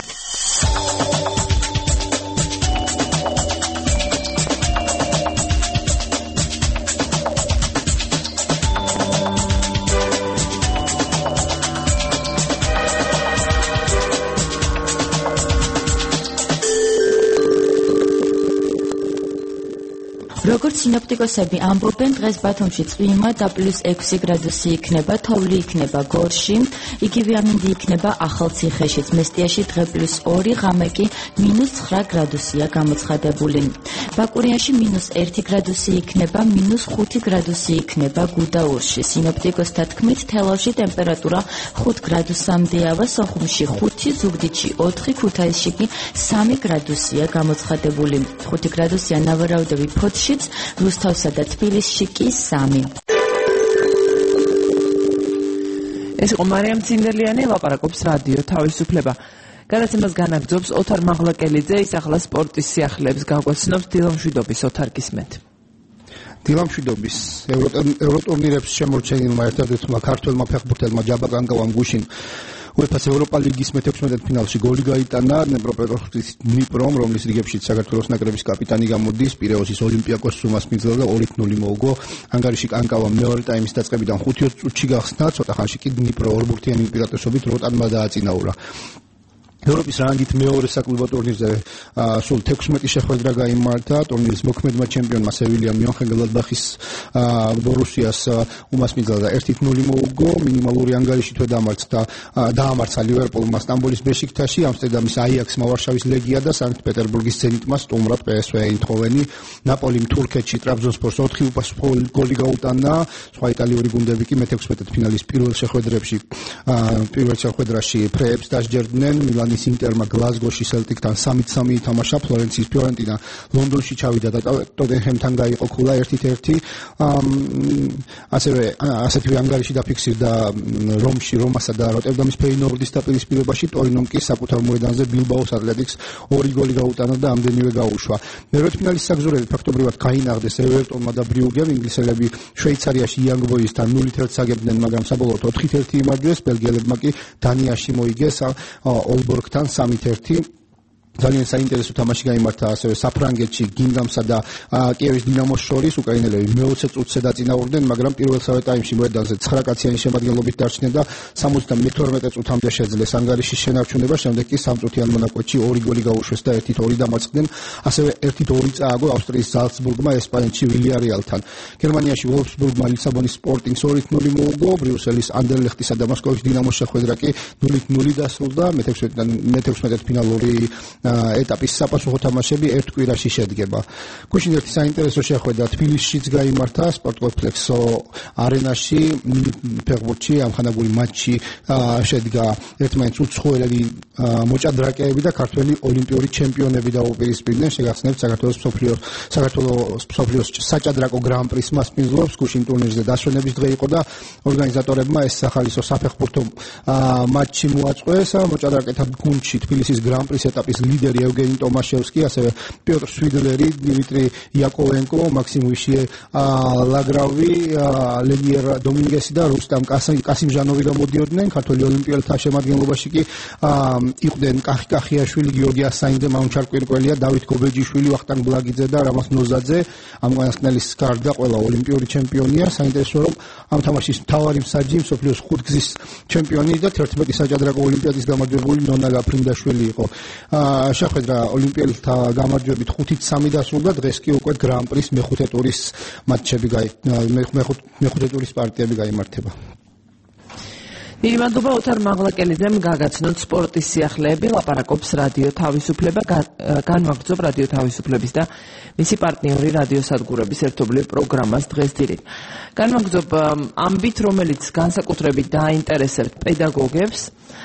როგორც სინოპტიკოსები ამბობენ, დღეს ბათუმში წვიმა და პლუს ექვსი გრადუსი იქნება, თოვლი იქნება გორში, იგივე ამინდი იქნება ახალციხეშიც, მესტიაში დღე პლუს ორი, ღამე კი მინუს ცხრა გრადუსია გამოცხადებული. ბაკურიაში მინუს ერთი გრადუსი იქნება, მინუს ხუთი გრადუსი იქნება გუდაურში. სინოპტიკოსთა თქმით, თელავში ტემპერატურა ხუთ გრადუსამდეა, სოხუმში ხუთი, ზუგდიდში ოთხი, ქუთაისში კი სამი გრადუსია გამოცხადებული. ხუთი გრადუსია ნავარაუდევი ფოთში, რუსთავსა და თბილისში კი სამი. ეს იყო მარიამ ცინდელიანი, ლაპარაკობს რადიო თავისუფლება. გადაცემას განაგრძობს ოთარ მაღლაკელიძე, ის ახლა სპორტის სიახლეებს გაგვაცნობს. დილამშვიდობის ოთარ, გისმენთ. დილამშვიდობის. ევროტურნირებს შემორჩენილმა ერთადერთმა ქართველმა ფეხბურთელმა ჯაბა კანკავამ გუშინ უეფა-ს ევროპა ლიგის მეთექვსმეტ ფინალში გოლი გაიტანა დნეპროპეტროვსკის დნიპრომ, რომლის რიგებშიც საქართველოს ნაკრების კაპიტანი გამოდის. პირეოსის ოლიმპიაკოსს უმას მიძლა და ორი ნული მოუგო. ანგარიში კანკავამ მეორე ტაიმის დაწყებიდან ხუთი ოცი წუთში გახსნა, ცოტა ხანში კი დნიპრო ორბურთიანი უპირატესობით როტანმა დააწინაურა. ევროპის რანგით მეორე საკლუბო ტურნირზე სულ თექვსმეტი შეხვედრა გაიმართა. ტურნირის მოქმედმა ჩემპიონმა სევილიამ მიონხენგლადბახის ბორუსიას უმას მიძლა და ერთი ნული მოუგო. მინიმალური ანგარიში თვე დამარცხდა დაამარცხა ლივერპულმა სტამბოლის ბეშიქტაში, ამსტერდამის აიაქსმა ვარშავის ლეგია და სანქტ-პეტერბურგის ზენიტმა სტუმრად პე ეს ვე ეინდჰოვენი. ნაპოლიმ თურქეთში ტრაბზონსპორს ოთხი უპასუხო გოლი გაუტანა. სხვა იტალიური გუნდები კი მეთექვსმეტ ფინალის პირველ შეხვედრებში პირველ შეხვედრაში ფრეებს დასჯერდნენ. მილანი მილანის ინტერმა გლაზგოში სელტიკთან სამი სამი ითამაშა, ფლორენციის ფიორენტინა ლონდონში ჩავიდა და ტოტენჰემთან გაიყო ქულა ერთ-ერთი. ასევე ასეთივე ანგარიში დაფიქსირდა რომში რომასა და როტერდამის ფეინორდის დაპირისპირებაში, ტორინომ კი საკუთარ მოედანზე ბილბაოს ატლეტიკს ორი გოლი გაუტანა და ამდენივე გაუშვა. მერვე ფინალის საგზურები ფაქტობრივად გაინაღდეს ევერტონმა და ბრიუგემ. ინგლისელები შვეიცარიაში იანგ ბოისთან ნული ერთ საგებდნენ, მაგრამ საბოლოოდ ოთხი ერთი იმარჯვეს. ბელგიელებმა კი დანიაში მოიგეს ოლბორგთან სამი ერთი. ძალიან საინტერესო თამაში გაიმართა ასევე საფრანგეთში გინგამსა და კიევის დინამოს შორის. უკრაინელები მეოცე წუთზე დაწინაურდნენ, მაგრამ პირველსავე ტაიმში მოედანზე ცხრა კაციანი შემადგენლობით დარჩნენ და სამოცდამეთორმეტე წუთამდე შეძლეს ანგარიშის შენარჩუნება. შემდეგ კი სამწუთიან მონაკვეთში ორი გოლი გაუშვეს და ერთით ორი დამარცხდნენ. ასევე ერთით ორი წააგო ავსტრიის ზალცბურგმა ესპანეთში ვილიარეალთან. გერმანიაში ვოლფსბურგმა ლისაბონის სპორტინგს ორი ნული მოუგო. ბრიუსელის ანდერლეხტისა და მოსკოვის დინამოს შეხვედრა კი ნული ნული დასრულდა. მეთექვსმეტ ფინალური ეტაპის საფასუხო თამაშები ერთ კვირაში შედგება. გუშინ ერთი საინტერესო შეხვედრა თბილისშიც გაიმართა სპორტ კომპლექს არენაში. ფეხბურთში ამხანაგური მატჩი შედგა ერთმანეთს უცხოელი მოჭადრაკეები და ქართველი ოლიმპიური ჩემპიონები დაუპირისპირდნენ. შეგახსენებთ საქართველოს მსოფლიოს საქართველოს მსოფლიოს საჭადრაკო გრან-პრის მასპინძლობს. გუშინ ტურნირზე დასვენების დღე იყო და ორგანიზატორებმა ეს სახალისო საფეხბურთო მატჩი მოაწყვეს. მოჭადრაკეთა გუნდში თბილისის გრან-პრის ეტაპის ლიდერი ევგენი ტომაშევსკი, ასევე პიოტრ სვიდლერი, დიმიტრი იაკოვენკო, მაქსიმ ვიშიე ლაგრავი, ლენიერ დომინგესი და რუსტამ კასიმჟანოვი გამოდიოდნენ. ქართველი ოლიმპიელთა შემადგენლობაში კი იყვნენ კახი კახიაშვილი, გიორგი ასაინძე, მაუნჩარ კვირკველია, დავით გობეჯიშვილი, ვახტანგ ბლაგიძე და რამაზ ნოზაძე. ამ განასკნელის გარდა ყველა ოლიმპიური ჩემპიონია. საინტერესო რომ ამ თამაშის მთავარი მსაჯი მსოფლიოს ხუთგზის ჩემპიონი და თერთმეტი საჭადრაკო ოლიმპიადის გამარჯვებული ნონა გაფრინდაშვილი იყო. შეხვედრა ოლიმპიელთა გამარჯვებით ხუთით სამი დასრულდა. დღეს კი უკვე გრან-პრის მეხუთე ტურის მატჩები მეხუთე ტურის პარტიები გაიმართება. დიდი მადლობა ოთარ მაღლაკელიძემ. გაგაცნოთ სპორტის სიახლეები. ლაპარაკობს რადიო თავისუფლება. განვაგრძობ რადიო თავისუფლების და მისი პარტნიორი რადიოსადგურების ერთობლივ პროგრამას დღეს დილით. განვაგრძობ ამბით, რომელიც განსაკუთრებით დააინტერესებთ პედაგოგებს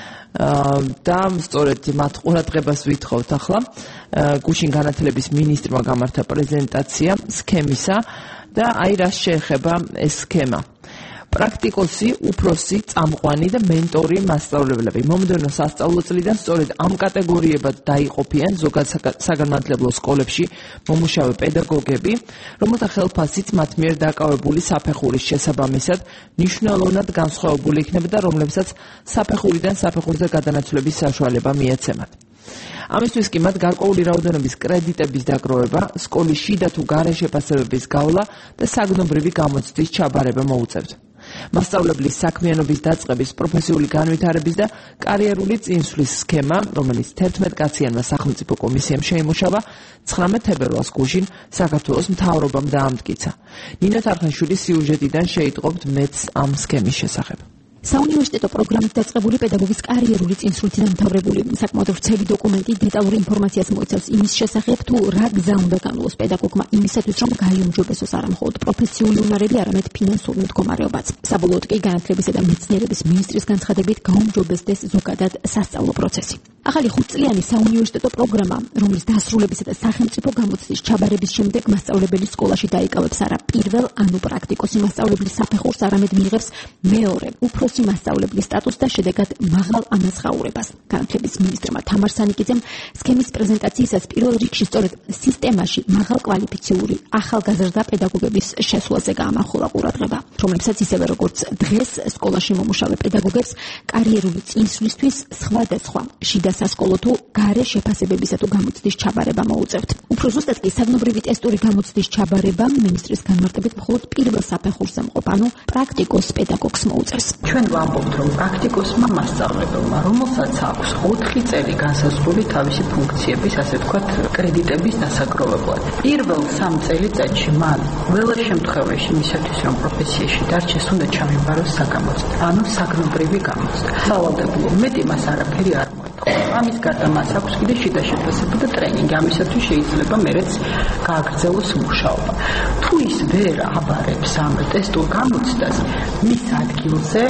და სწორედ მათ ყურადღებას ვითხოვთ ახლა. გუშინ განათლების მინისტრმა გამართა პრეზენტაცია სქემისა და აი რას შეეხება ეს სქემა. პრაქტიკოსი, უფროსი, წამყვანი და მენტორი მასწავლებლები. მომდევნო სასწავლო წლიდან სწორედ ამ კატეგორიებად დაიყოფიან ზოგად საგანმანათლებლო სკოლებში მომუშავე პედაგოგები, რომელთა ხელფასიც მათ მიერ დაკავებული საფეხურის შესაბამისად მნიშვნელოვნად განსხვავებული იქნება და რომლებსაც საფეხურიდან საფეხურზე გადანაცვლების საშუალება მიეცემათ. ამისთვის კი მათ გარკვეული რაოდენობის კრედიტების დაგროვება, სკოლის შიდა თუ გარე შეფასებების გავლა და საგნობრივი გამოცდის ჩაბარება მოუწევთ. მასწავლებლის საქმიანობის დაწყების, პროფესიული განვითარების და კარიერული წინსვლის სქემა, რომელიც თერთმეტკაციანმა სახელმწიფო კომისიამ შეიმუშავა, ცხრამეტ თებერვალს გუშინ საქართველოს მთავრობამ დაამტკიცა. ნინო თარხნიშვილის სიუჟეტიდან შეიტყობთ მეც ამ სქემის შესახებ. საუნივერსიტეტო პროგრამით დაწყებული პედაგოგის კარიერული წინსვლით დამთავრებული საკმაოდ ვრცელი დოკუმენტი დეტალურ ინფორმაციას მოიცავს იმის შესახებ, თუ რა გზა უნდა განვლოს პედაგოგმა იმისათვის, რომ გაიუმჯობესოს არა მხოლოდ პროფესიული უნარები, არამედ ფინანსური მდგომარეობაც. საბოლოოდ კი განათლებისა და მეცნიერების მინისტრის განცხადებით გაუმჯობესდეს ზოგადად სასწავლო პროცესი. ახალი ხუთწლიანი საუნივერსიტეტო პროგრამა, რომლის დასრულებისა და სახელმწიფო გამოცდის ჩაბარების შემდეგ მასწავლებელი სკოლაში დაიკავებს არა პირველ, ანუ პრაქტიკოსი მასწავლებლის საფეხურს, არამედ მიიღებს მეორე, უფროსი მასწავლებლის სტატუსს და შედეგად მაღალ ანაზღაურებას. განათლების მინისტრმა თამარ სანიკიძემ სქემის პრეზენტაციისას პირველ რიგში სწორედ სისტემაში მაღალკვალიფიციური ახალგაზრდა პედაგოგების შესვლაზე გაამახვილა ყურადღება, რომლებსაც ისევე როგორც დღეს სკოლაში მომუშავე პედაგოგებს კარიერული წინსვლისთვის სხვადასხვა შიდა სასკოლო თუ გარე შეფასებებისა თუ გამოცდის ჩაბარება მოუწევთ. უფრო ზუსტად კი საგნობრივი ტესტური გამოცდის ჩაბარება მინისტრის განმარტებით მხოლოდ პირველ საფეხურზე მყოფ, ანუ პრაქტიკოს პედაგოგს მოუწევს. ჩვენ ვამბობთ, რომ პრაქტიკოსმა მასწავლებელმა, რომელსაც აქვს ოთხი წელი განსაზღვრული თავისი ფუნქციების, ასე ვთქვათ, კრედიტების დასაგროვებლად. პირველ სამ წელიწადში მან ყველა შემთხვევაში მისათვის, რომ პროფესიაში დარჩეს, უნდა ჩამებაროს საგამოცდო, ანუ საგნობრივი გამოცდა. სავალდებულო მეტი მას არაფერი არ მოეთხოვა. ამის გარდა მას აქვს კიდე შიდა შეფასება და ტრენინგი. ამისათვის შეიძლება მერეც გააგრძელოს მუშაობა. თუ ის ვერ აბარებს ამ ტესტურ გამოცდას, მის ადგილზე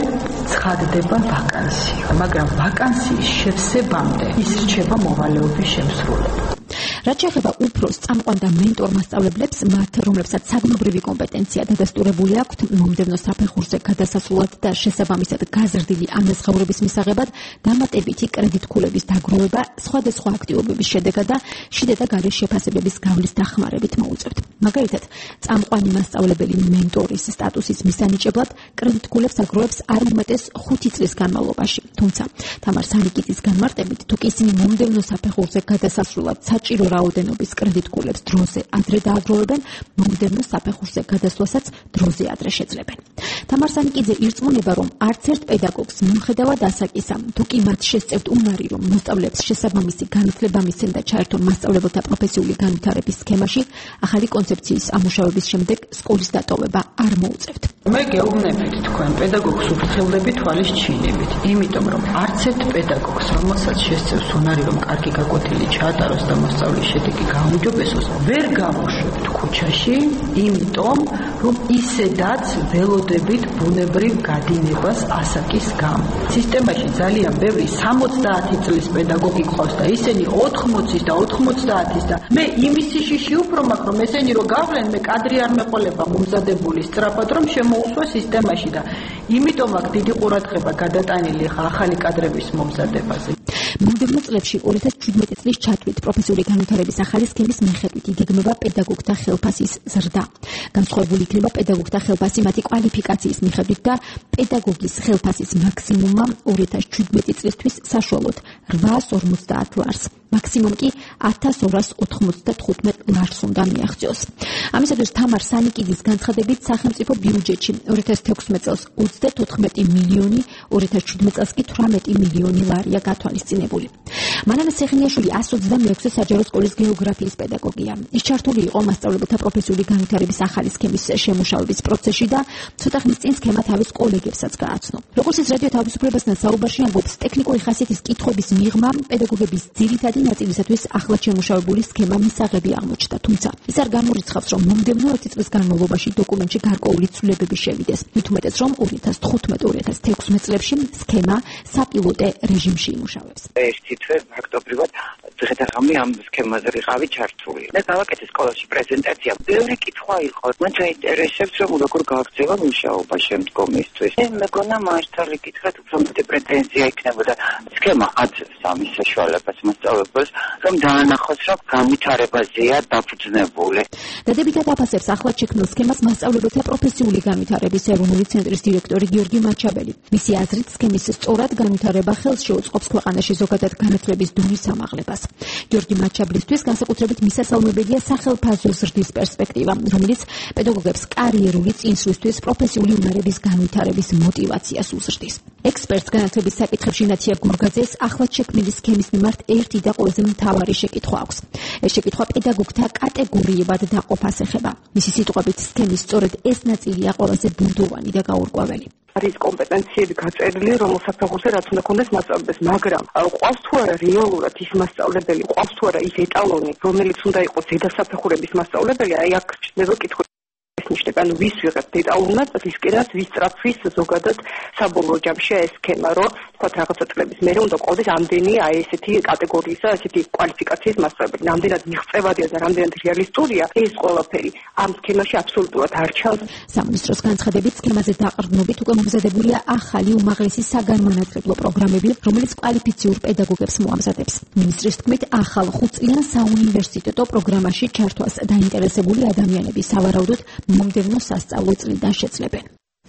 ცხადდება ვაკანსია, მაგრამ ვაკანსიის შევსებამდე ის რჩება მოვალეობის შემსრულებელი. რაც შეეხება უფროს წამყვან და მენტორ მასწავლებლებს, მათ, რომლებსაც საგნობრივი კომპეტენცია დადასტურებული აქვთ მომდევნო საფეხურზე გადასასვლელად და შესაბამისად გაზრდილი ანაზღაურების მისაღებად, დამატებითი კრედიტქულების დაგროვება სხვადასხვა აქტივობების შედეგად და შიდა და გარე შეფასებების გავლის დახმარებით მოუწევთ. მაგალითად, წამყვანი მასწავლებელი მენტორის სტატუსის მისანიჭებლად კრედიტქულებს აგროვებს არ უმეტეს ხუთი წლის განმავლობაში. თუმცა, თამარ სანიკიძის განმარტებით, თუ კი ისინი მომდევნო საფეხურზე გადასასვლელად საჭირო რაოდენობის კრედიტქულებს დროზე ადრე დააგროვებენ, მომდევნო საფეხურზე გადასვლასაც დროზე ადრე შეძლებენ. თამარ სანიკიძე ირწმუნება, რომ არც ერთ პედაგოგს მიუხედავად ასაკისა, თუ კი მათ შესწევთ უნარი, რომ მოსწავლეებს შესაბამისი განათლება მისცენ და ჩაერთონ მასწავლებელთა პროფესიული განვითარების სქემაში, ახალი კონცეფციის ამუშავების შემდეგ სკოლის დატოვება არ მოუწევთ. მე გეუბნებით თქვენ პედაგოგს უფრთხილდები თვალის ჩინებით, იმიტომ რომ არც ერთ პედაგოგს, რომელსაც შესწევს უნარი, რომ კარგი გაკვეთილი ჩაატაროს და მოსწავლის შედეგი გააუმჯობესოს, ვერ გამოშვებთ ქუჩაში, იმიტომ რომ ისედაც ველოდებით ბუნებრივ გადინებას ასაკის გამო. სისტემაში ძალიან ბევრი სამოცდაათი წლის პედაგოგი ყავს და ისინი ოთხმოცის და ოთხმოცდაათის და მე იმისი შიში უფრო მაქვს, რომ ესენი რო გავლენ, მე კადრი არ მეყოლება მომზადებული სწრაფად, რომ შემოუსვა სისტემაში და იმიტომ აქ დიდი ყურადღება გადატანილი ხა ახალი კადრების მომზადებაზე. მომდევნო წლებში ორი ათას შვიდმეტი წლის ჩათვლით პროფესიული განვითარების ახალი სქემის მიხედვით იგეგმება პედაგოგთა ხელფასის ზრდა. განსხვავებული იქნება პედაგოგთა ხელფასი მათი კვალიფიკაციის მიხედვით და პედაგოგის ხელფასის მაქსიმუმმა ორი ათას შვიდმეტი წლისთვის საშუალოდ რვაას ორმოცდაათ ლარს. მაქსიმუმ კი ათას ორას ოთხმოცდათხუთმეტ ლარს უნდა მიაღწიოს. ამისათვის თამარ სანიკიძის განცხადებით სახელმწიფო ბიუჯეტში ორი ათას თექვსმეტ წელს ოცდათოთხმეტი მილიონი, ორი ათას შვიდმეტ წელს კი თვრამეტი მილიონი ლარია გათვალისწინებული. მანანა სეხნიაშვილი εκατს ოცდამეექვსე საჯარო სკოლის გეოგრაფიის პედაგოგია. ის ჩართული იყო მასწავლებელთა პროფესიული განვითარების ახალი სქემის შემუშავების პროცესში და ცოტა ხნის წინ სქემა თავის კოლეგებსაც გააცნო. როგორც ის რადიო თავისუფლებასთან საუბარში ამბობს, ტექნიკური ხასიათის კითხვების მიღმა პედაგოგების ძირითადი ნაწილისათვის ახლად შემუშავებული სქემა მისაღები აღმოჩნდა. თუმცა ის არ გამორიცხავს, რომ მომდევნო ოცი წლის განმავლობაში დოკუმენტში გარკვეული ცვლილებები შევიდეს. მით უმეტეს, რომ ორი ათას თხუთმეტ ორი ათას თექვსმეტ წლებში სქემა საპილოტე რეჟიმში იმუშავებს. ერთი თვე ფაქტობრივად დღე-დღე ამ სქემაზე ვიყავი ჩართული. და გავაკეთე სკოლაში პრეზენტაცია. ბევრი კითხვა იყო. მან ჩაინტერესებს, რომ როგორ გააგრძელა მუშაობა შემდგომისთვის. მე მეგონა მართალი კითხეთ, უფრო მეტი პრეტენზია იქნებოდა სქემა აწევს სამის საშუალებას მასწავლებელს, რომ დაანახოს, რომ განვითარებაზეა დაფუძნებული. დადებითად აფასებს ახლად შექმნილ სქემას მასწავლებელთა პროფესიული განვითარების ეროვნული ცენტრის დირექტორი გიორგი მაჩაბელი. მისი აზრით, სქემის სწორად განვითარება ხელს შეუწყობს ქვეყანაში ზოგადად განათლების დონის ამაღლებას. გიორგი მაჩაბლისთვის განსაკუთრებით მისასალმებელია სახელფასო ზრდის პერსპექტივა, რომელიც პედაგოგებს კარიერული წინსვლისთვის პროფესიული უნარების განვითარების მოტივაციას უზრდის. ექსპერტს განათლების საკითხებში ნათია გურგაძეს ახლად შექმნილი სქემის მიმართ ერთი და ყველაზე მთავარი შეკითხვა აქვს. ეს შეკითხვა პედაგოგთა კატეგორიებად დაყოფას ეხება. მისი სიტყვებით, სქემის სწორედ ეს ნაწილია ყველაზე ბუნდოვანი და გაურკვეველი. არის კომპეტენციები გაწერილი, რომელ საფეხურზე რაც უნდა ქონდეს მასწავლებელს, მაგრამ ყავს თუ არა რეალურად ის მასწავლებელი, ყავს თუ არა ის ეტალონი, რომელიც უნდა იყოს ზედასაფეხურების მასწავლებელი, აი აქ ჩნდება კითხვა. ნიშნები, ანუ ვის ვიღებთ ეტალონად, ვისკენაც ვის სწრაფვის ზოგადად საბოლოო ჯამში ეს სქემა, რომ თქვა რაღაცა წლების მერე უნდა ყოდეს ამდენი აი ესეთი კატეგორიისა, ესეთი კვალიფიკაციის მასწავლებელი. რამდენად მიღწევადია და რამდენად რეალისტურია ეს ყველაფერი ამ სქემაში აბსოლუტურად არ ჩანს. სამინისტროს განცხადებით, სქემაზე დაყრდნობით უკვე მომზადებულია ახალი უმაღლესი საგანმანათლებლო პროგრამები, რომელიც კვალიფიციურ პედაგოგებს მოამზადებს. მინისტრის თქმით, ახალ ხუთწლიან საუნივერსიტეტო პროგრამაში ჩართვას დაინტერესებული ადამიანები სავარაუდოდ მომდევნო სასწავლო წლიდან შეძლებენ.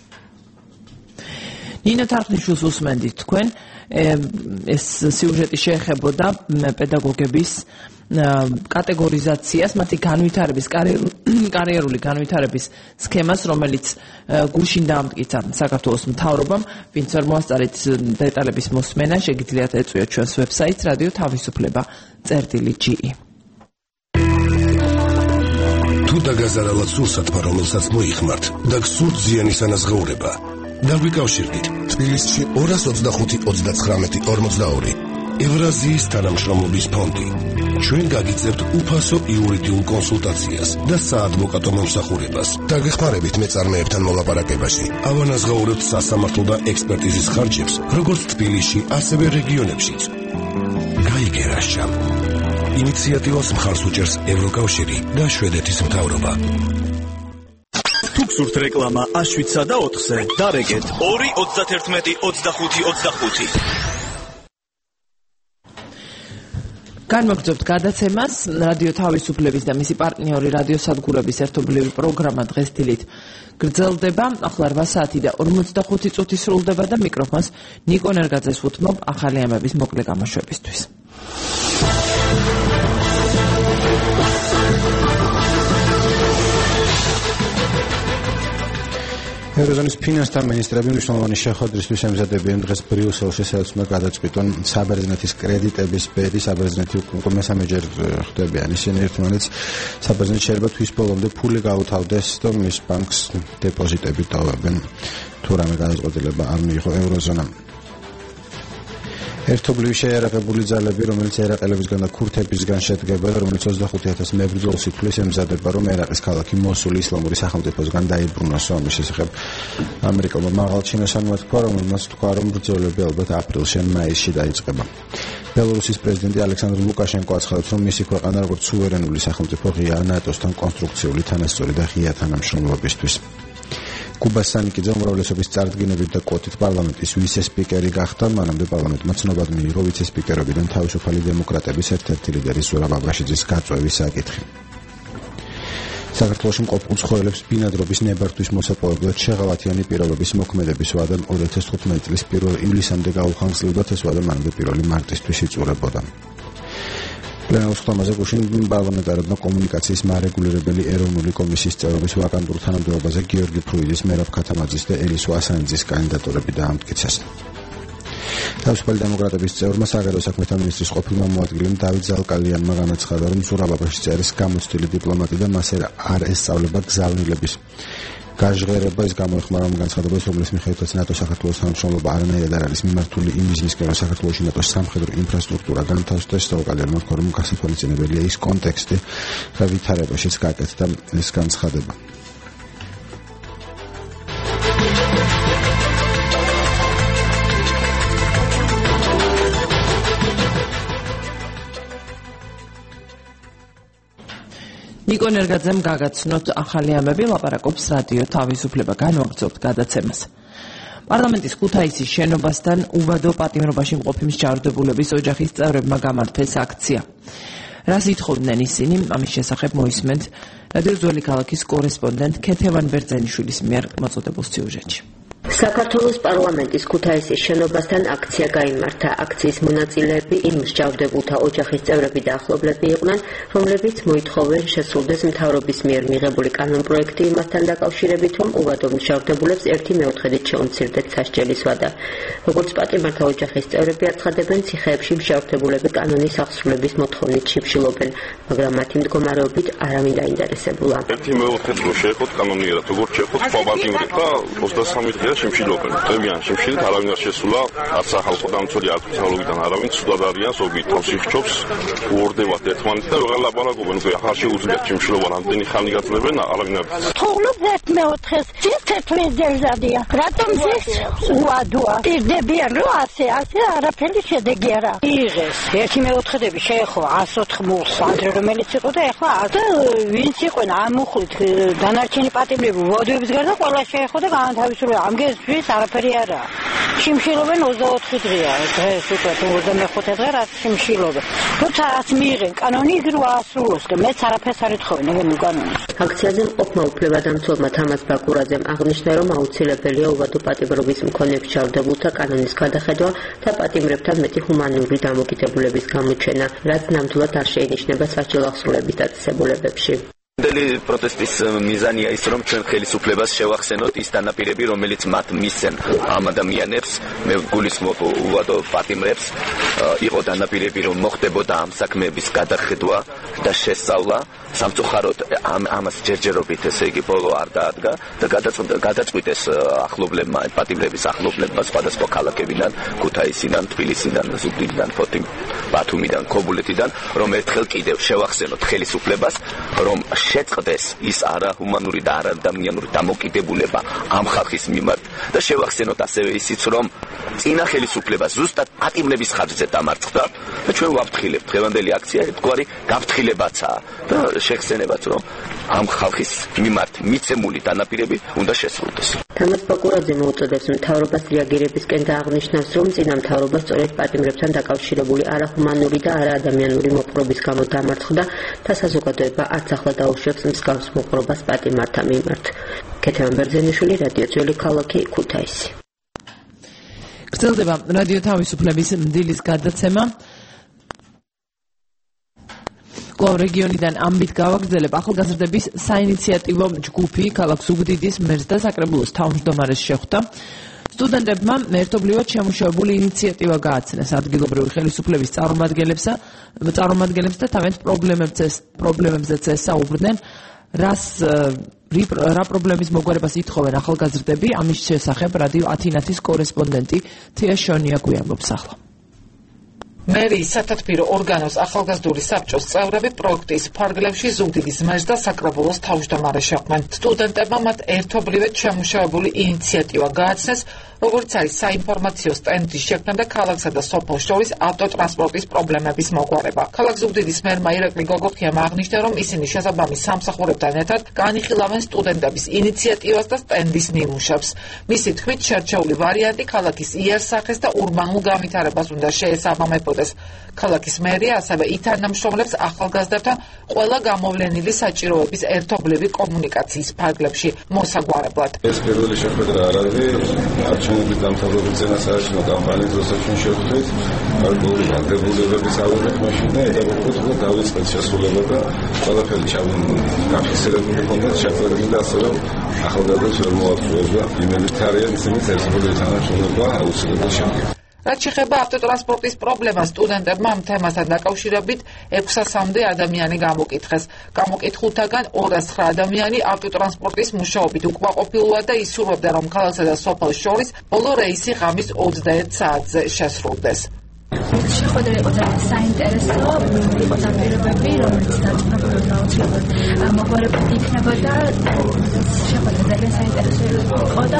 ნინო თარხნიშვილს უსმენდით თქვენ, ეს სიუჟეტი შეეხებოდა პედაგოგების კატეგორიზაციას, მათი განვითარების, კარიერული განვითარების სქემას, რომელიც გუშინ დაამტკიცა საქართველოს მთავრობამ. ვინც არ მოასწარეთ დეტალების მოსმენა, შეგიძლიათ ეწვიოთ ჩვენს ვებსაიტს რადიო თავისუფლება წერტილი ჯი. თუ დაგაზარალოთ სულ სათბა, რომელსაც მოიხმართ და გსურთ ზიანის ანაზღაურება, დაგვიკავშირდით თბილისში ორას ოცდახუთი ოცდაცხრამეტი ორმოცდაორი ევრაზიის თანამშრომლობის ფონდი. ჩვენ გაგიწევთ უფასო იურიდიულ კონსულტაციას და საადვოკატო მომსახურებას. დაგეხმარებით მეწარმეებთან მოლაპარაკებაში. ავანაზღაურებთ სასამართლო და ექსპერტიზის ხარჯებს, როგორც თბილისში, ასევე რეგიონებშიც. გაიგერაშჩამ. ინიციატივას მხარს უჭერს ევროკავშირი და შვედეთის მთავრობა. თუ გსურთ რეკლამა აშშსა და ოთხზე, დარეგეთ ორი ოცდაათერთმეტი ოცდახუთი ოცდახუთი. განმოგრძობთ გადაცემას რადიო თავისუფლების და მისი პარტნიორი რადიო სადგურების ერთობლივი პროგრამა დღეს დილით გრძელდება. ახლა რვა საათი და ორმოცდახუთი წუთი სრულდება და მიკროფონს ნიკო ნერგაძეს ვუთმობ ახალი ამების მოკლე გამოშვებისთვის. ევროზონის ფინანსთა მინისტრები მნიშვნელოვანი შეხვედრისთვის ემზადებიან დღეს ბრიუსელში, სადაც უნდა გადაწყვიტონ საბერძნეთის კრედიტების ბედი. საბერძნეთი უკვე მესამეჯერ ხდებიან ისინი ერთმანეთს. საბერძნეთი შეიძლება თვის ბოლომდე ფული გაუთავდეს და მის ბანკს დეპოზიტები ტოვებენ. თუ რამე გადაწყვეტილება არ მიიღო ევროზონამ. ერთობლივი შეიარაღებული ძალები, რომელიც ერაყელებისგან და ქურთებისგან შედგება, რომელიც ოცდახუთი ათას მებრძოლს ითვლის, ემზადება, რომ ერაყის ქალაქი მოსული ისლამური სახელმწიფოსგან დაიბრუნოს. ამის შესახებ ამერიკელმა მაღალჩინოსანმა თქვა, რომელმაც თქვა, რომ ბრძოლები ალბათ აპრილში ან მაისში დაიწყება. ბელორუსის პრეზიდენტი ალექსანდრ ლუკაშენკო აცხადებს, რომ მისი ქვეყანა როგორც სუვერენული სახელმწიფო ღიაა ნატოსთან კონსტრუქციული თანასწორი და ღია თანამშრომლობისთვის. კუბას სანიკიძე უმრავლესობის წარდგინებით და კვოტით პარლამენტის ვიცე-სპიკერი გახდა, მანამდე პარლამენტმა ცნობად მიიღო ვიცე-სპიკერობიდან თავისუფალი დემოკრატების ერთ-ერთი ლიდერი ზურაბ აბაშიძის გაწვევის საკითხი. საქართველოში მყოფ უცხოელებს ბინადრობის ნებართვის მოსაპოვებლად შეღავათიანი პირობების მოქმედების ვადა ორი ათას თხუთმეტი წლის პირველ ივლისამდე გაუხანგრძლივდათ, ეს ვადა მანამდე პირველი მარტისთვის იწურებოდა. პლენარულ სხდომაზე გუშინ პარლამენტარებმა კომუნიკაციის მარეგულირებელი ეროვნული კომისიის წევრობის ვაკანტურ თანამდებობაზე გიორგი ფრუიძის, მერაბ ქათამაძის და ელისო ასანიძის კანდიდატურები დაამტკიცეს. თავისუფალი დემოკრატების წევრმა საგარეო საქმეთა მინისტრის ყოფილმა მოადგილემ დავით ზალკალიანმა განაცხადა, რომ ზურაბ აბაშიძის გამოცდილი დიპლომატი და მას არ ესწავლება გზავნილების გაჟღერება. ის გამოეხმარა ამ განცხადებას, რომლის მიხედვითაც ნატო-საქართველოს თანამშრომლობა არანაირად არ არის მიმართული იმ მიზნისკენ, რომ საქართველოში ნატოს სამხედრო ინფრასტრუქტურა განთავსდეს. ზალკალიანმა თქვა, რომ გასათვალისწინებელია ის კონტექსტი, რა ვითარებაშიც გაკეთდა ეს განცხადება. ნიკო ნერგაძემ გაგაცნოთ ახალი ამები, ლაპარაკობს რადიო თავისუფლება. განვაგრძობთ გადაცემას. პარლამენტის ქუთაისის შენობასთან უბადო პატიმრობაში მყოფი მსჯავრდებულების ოჯახის წევრებმა გამართეს აქცია. რას ითხოვდნენ ისინი, ამის შესახებ მოისმენთ რადიო ძველი ქალაქის კორესპონდენტ ქეთევან ბერძენიშვილის მიერ მოწოდებულ სიუჟეტში. საქართველოს პარლამენტის ქუთაისის შენობასთან აქცია გაიმართა. აქციის მონაწილეები იმ მსჯავრდებულთა ოჯახის წევრები და ახლობლები იყვნენ, რომლებიც მოითხოვენ შესრულდეს მთავრობის მიერ მიღებული კანონპროექტი იმასთან დაკავშირებით, რომ უბადო მსჯავრდებულებს ერთი მეოთხედით შეუმცირდეთ სასჯელის ვადა. როგორც პატიმართა ოჯახის წევრები აცხადებენ, ციხეებში მსჯავრდებულები კანონის აღსრულების მოთხოვნით შიფშილობენ, მაგრამ მათი მდგომარეობით არავინ დაინტერესებულა. ერთი მეოთხედით რომ შეეხოთ კანონიერად, როგორც შეეხოთ პაპატიმრებს და ოცდასამი დღეა შიმშილობენ. ტევიან შიმშილით არავინ არ შესულა, არც ახალხო დამცველი არც მთავრობიდან არავინ ცუდად არიან, ზოგი თავს იხჩობს, უორდებათ ერთმანეთს და ვეღარ ლაპარაკობენ, უკვე ახალ შეუძლიათ შიმშილობა, რამდენი ხანი გაძლევენ, არავინ არ იცის. თუღლობ ერთ მეოთხეს, ის თეთრი დერზადია. რატომ ის უადოა? პირდებიან, რომ ასე, ასე არაფერი შედეგი არა. იღეს, ერთი მეოთხედები შეეხო ას ოთხ მუხლს, ადრე რომელიც იყო და ეხლა და ვინც იყვენ ამ მუხლით დანარჩენი პატიმრები უბადოების გარდა ყველა შეეხო და განათავისუფლება. ამგესთვის არაფერი არა. შიმშილობენ ოცდაოთხი დღეა, დღეს უკვე ოცდამეხუთე დღე რაც შიმშილობენ. როცა რაც მიიღენ კანონი, იგი რო აასრულოს და მეც არაფერს არ ეთხოვენ ეგ კანონს. აქციაზე მყოფმა უფლებადამცველმა თამაზ ბაკურაძემ აღნიშნა, რომ აუცილებელია უბადო პატიმრობის მქონე მსჯავრდებულთა კანონის გადახედვა და პატიმრებთან მეტი ჰუმანური დამოკიდებულების გამოჩენა, რაც ნამდვილად არ შეინიშნება სასჯელ აღსრულების დაწესებულებებში. Deli protestis mizania is რომ ჩვენ ხელისუფლებას შევახსენოთ ის დანაპირები, რომელიც მათ მისცენ ამ ადამიანებს, მე გულისხმობ უბადო პატიმრებს იყო დანაპირები, რომ მოხდებოდა ამ საქმეების გადახედვა და შესწავლა. სამწუხაროდ ამ ამას ჯერჯერობით ესე იგი ბოლო არ დაადგა და გადაწყვიტეს ახლობლებმა, პატიმრების ახლობლებმა სხვადასხვა ქალაქებიდან, ქუთაისიდან, თბილისიდან, ზუგდიდიდან, ბათუმიდან, ქობულეთიდან, რომ ერთხელ კიდევ შევახსენოთ ხელისუფლებას, რომ შეწყდეს ის არაჰუმანური და არაადამიანური დამოკიდებულება ამ ხალხის მიმართ და შევახსენოთ ასევე ისიც, რომ წინა ხელისუფლება ზუსტად პატიმრების ხარჯზე დამარცხდა და ჩვენ ვაფრთხილებთ. დღევანდელი აქცია ერთგვარი გაფრთხილებაცაა და შეხსენებაც, რომ ამ ხალხის მიმართ მიცემული დანაპირები უნდა შესრულდეს. თამაზ ბაკურაძე მოუწოდებს მთავრობას რეაგირებისკენ და აღნიშნავს, რომ წინა მთავრობა სწორედ პატიმრებთან დაკავშირებული არაჰუმანური და არაადამიანური მოპყრობის გამო დამარცხდა და საზოგადოება არც ახლა დაუშვებს მსგავს მოპყრობას პატიმართა მიმართ. ქეთევან ბერძენიშვილი, რადიო ძველი ქალაქი, ქუთაისი. გრძელდება რადიო თავისუფლების დილის გადაცემა. კვლავ რეგიონიდან ამბით გავაგრძელებ ახალგაზრდების საინიციატივო ჯგუფი ქალაქ ზუგდიდის მერს და საკრებულოს თავმჯდომარეს შეხვდა. სტუდენტებმა ერთობლივად შემუშავებული ინიციატივა გააცნეს ადგილობრივი ხელისუფლების წარმომადგენლებსა წარმომადგენლებს და თავიანთ პრობლემებზეც ესაუბრდნენ, რას რა პრობლემის მოგვარებას ითხოვენ ახალგაზრდები. ამის შესახებ რადიო ათინათის კორესპონდენტი თია შონია გვიამბობს ახლა. მერიის სათათბირო ორგანოს ახალგაზრდული საბჭოს წევრები პროექტის ფარგლებში ზუგდიდის მერს და საკრებულოს თავმჯდომარეს შეხვდნენ. სტუდენტებმა მათ ერთობლივად შემუშავებული ინიციატივა გააცნეს, როგორც არის საინფორმაციო სტენდის შექმნა და ქალაქსა და სოფელს შორის ავტოტრანსპორტის პრობლემების მოგვარება. ქალაქ ზუგდიდის მერმა ირაკლი გოგოქიამ აღნიშნა, რომ ისინი შესაბამის სამსახურებთან ერთად განიხილავენ სტუდენტების ინიციატივას და სტენდის ნიმუშებს. მისი თქმით, შერჩეული ვარიანტი ქალაქის იერსახეს და ურბანულ განვითარებას უნდა შეესაბამებოდეს. ქალაქის მერია ასევე ითანამშრომლებს ახალგაზრდებთან ყველა გამოვლენილი საჭიროების ერთობლივი კომუნიკაციის ფარგლებში მოსაგვარებლად. ეს პირველი შეხვედრა არ არის არჩევნების დამთავრების წინასაარჩევნო კამპანიის დროსაც ჩვენ შევხვდით გარკვეული ვალდებულებების ავიღეთ მაშინ და ეტაპობრივად დავიწყეთ შესრულება და ყველაფერი გაფიქსირებული ჰქონდათ შეხვედრები და ასე რომ ახალგაზრდებს ვერ მოაწვევდა იმედით არიან ისინი ერთობლივი თანამშრომლობა აუცილებლად შეგვიძლია. რაც შეეხება ავტოტრანსპორტის პრობლემას, სტუდენტებმა ამ თემასთან დაკავშირებით ექვსასამდე ადამიანი გამოკითხეს. გამოკითხულთაგან ორას ცხრა ადამიანი ავტოტრანსპორტის მუშაობით უკმაყოფილოა და ისურვებდა, რომ ქალაქსა და სოფელს შორის ბოლო რეისი ღამის ოცდაერთ საათზე შესრულდეს. შეხვედრა იყო ძალიან საინტერესო, იყო დაპირებები, რომელიც დაწყებულად აუცილებლად მოგვარებით იქნება და შეხვედრა ძალიან საინტერესო იყო და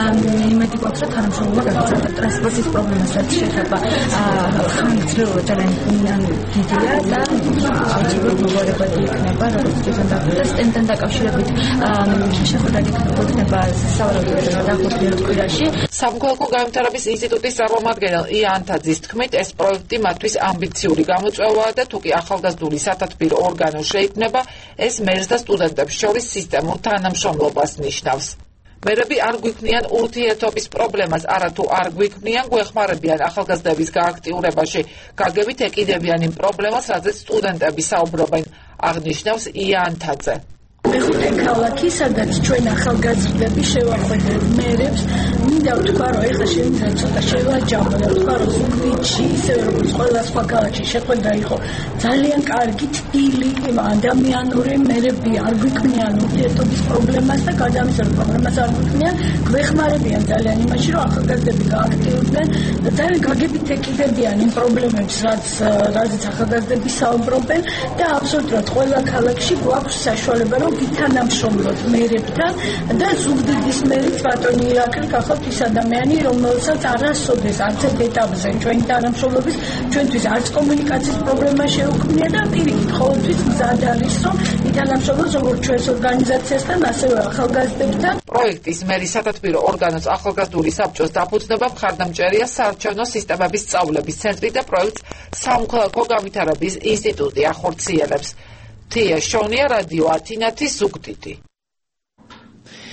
იმედი გვაქვს, რომ თანამშრომლობა გაგრძელდება. ტრანსპორტის პრობლემასაც შეეხება ხანგრძლივობა ძალიან დიდია და აუცილებლად მოგვარებადი იქნება, როგორც და სტენდთან დაკავშირებით შეხვედრა იქნება სავარაუდოდ დაახლოებით კვირაში. სამოქალაქო განვითარების ინსტიტუტის წარმომადგენელ იან თაძის თქმით, ეს პროექტი მათთვის ამბიციური გამოწვევაა და თუკი ახალგაზრდული სათათბირო ორგანო შეიქმნება, ეს მერს და სტუდენტებს შორის სისტემურ თანამშრომლობას ნიშნავს. მერები არ გვიქმნიან ურთიერთობის პრობლემას, არათუ არ გვიქმნიან, გვეხმარებიან ახალგაზრდების გააქტიურებაში, გაგებით ეკიდებიან იმ პრობლემას, რაზეც სტუდენტები საუბრობენ, აღნიშნავს იან თაძე. მეხუთე ქალაქი, სადაც ჩვენ ახალგაზრდები შევახვედრეთ მერებს, მინდა ვთქვა, რომ ეხლა შეიძლება ცოტა შევაჯამო და ვთქვა, რომ ზუგდიდში, ისევე როგორც ყველა სხვა ქალაქში შეხვედრა იყო ძალიან კარგი, თბილი, ადამიანური, მერები არ გვიქმნიან ურთიერთობის პრობლემას და გადამისრულ პრობლემას არ გვიქმნიან, გვეხმარებიან ძალიან იმაში, რომ ახალგაზრდები გააქტიურდნენ და ძალიან გაგებით ეკიდებიან იმ პრობლემებს, რაც რაზეც ახალგაზრდები საუბრობენ და აბსოლუტურად ყველა ქალაქში გვაქვს საშუალება, რომ ვითანამშრომლოთ მერებთან და ზუგდიდის მერიც ბატონი ირაკლი გახავთ ის ადამიანი, რომელსაც არასოდეს არც ერთ ეტაპზე ჩვენი თანამშრომლობის ჩვენთვის არც კომუნიკაციის პრობლემა შეუქმნია და პირიქით ყოველთვის მზად არის, რომ ვითანამშრომლოთ როგორც ჩვენს ორგანიზაციასთან, ასევე ახალგაზრდებთან. პროექტის მერის სათათბირო ორგანოს ახალგაზრდული საბჭოს დაფუძნება მხარდამჭერია საარჩევნო სისტემების სწავლების ცენტრი და პროექტს სამოქალაქო განვითარების ინსტიტუტი ახორციელებს. თია შონია, რადიო ათინათის ზუგდიდი.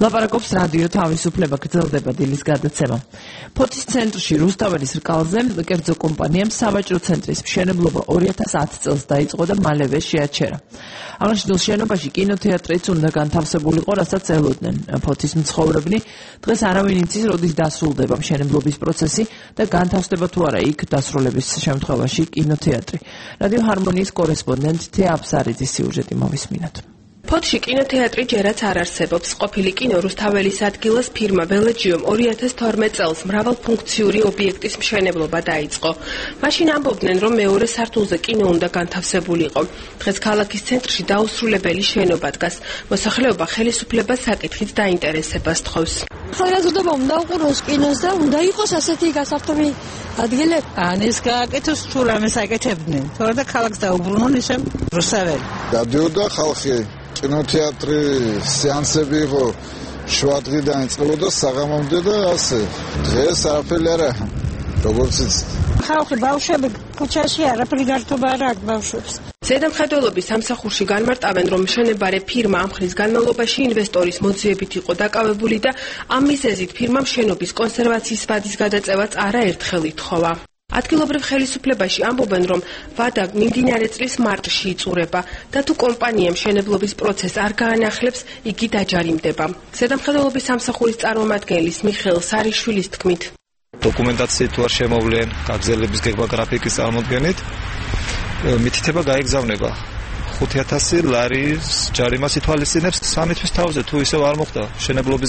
ლაპარაკობს რადიო თავისუფლება, გრძელდება დილის გადაცემა. ფოთის ცენტრში რუსთაველის რკალზე კერძო კომპანიამ სავაჭრო ცენტრის მშენებლობა ორი ათას ათი წელს დაიწყო და მალევე შეაჩერა. აღნიშნულ შენობაში კინოთეატრიც უნდა განთავსებულიყო, რასაც ელოდნენ. ფოთის მცხოვრებნი დღეს არავინ იცის, როდის დასრულდება მშენებლობის პროცესი და განთავსდება თუ არა იქ დასრულების შემთხვევაში კინოთეატრი. რადიო ჰარმონიის კორესპონდენტ თეა აფსარიძის სიუჟეტი მოვისმინოთ. ფოთში კინოთეატრი ჯერაც არ არსებობს. ყოფილი კინო რუსთაველის ადგილას ფირმა ველეჯიომ ორი ათას თორმეტ წელს მრავალფუნქციური ობიექტის მშენებლობა დაიწყო. მაშინ ამბობდნენ, რომ მეორე სართულზე კინო უნდა განთავსებულიყო. დღეს ქალაქის ცენტრში დაუსრულებელი შენობა დგას. მოსახლეობა ხელისუფლებას საკითხით დაინტერესებას თხოვს. ხალხობა უნდა უყუროს კინოს და უნდა იყოს ასეთი გასართობი ადგილები. ან ეს გააკეთოს თუ რამე საკეთებდნენ. თორე და ქალაქს დაუბრუნონ ისე რუსთაველი. გადიოდა ხალხი კინოთეატრი სეანსები იყო შვადღიდან იწყებოდა საღამომდე და ასე. დღეს არაფერი არა. როგორც იცით. ხალხი ბავშვები ქუჩაში არაფერი გართობა არ აქვს ბავშვებს. ზედამხედველობის სამსახურში განმარტავენ, რომ მშენებარე ფირმა ამ ხნის განმავლობაში ინვესტორის მოძიებით იყო დაკავებული და ამ მიზეზით ფირმამ შენობის კონსერვაციის ვადის გადაწევაც არაერთხელ ითხოვა. ადგილობრივ ხელისუფლებაში ამბობენ, რომ ვადა მიმდინარე წლის მარტში იწურება და თუ კომპანია მშენებლობის პროცესს არ გაანახლებს, იგი დაჯარიმდება. ზედამხედველობის სამსახურის წარმომადგენლის მიხეილ სარიშვილის თქმით, დოკუმენტაციით თუ არ შემოვლენ გაგზელების გეგმა გრაფიკის წარმოდგენით, მითითება გაიგზავნება. ხუთი ათასი ლარის ჯარიმას ითვალისწინებს სამი თვის თავზე, თუ ისევ არ მოხდა შენებლობის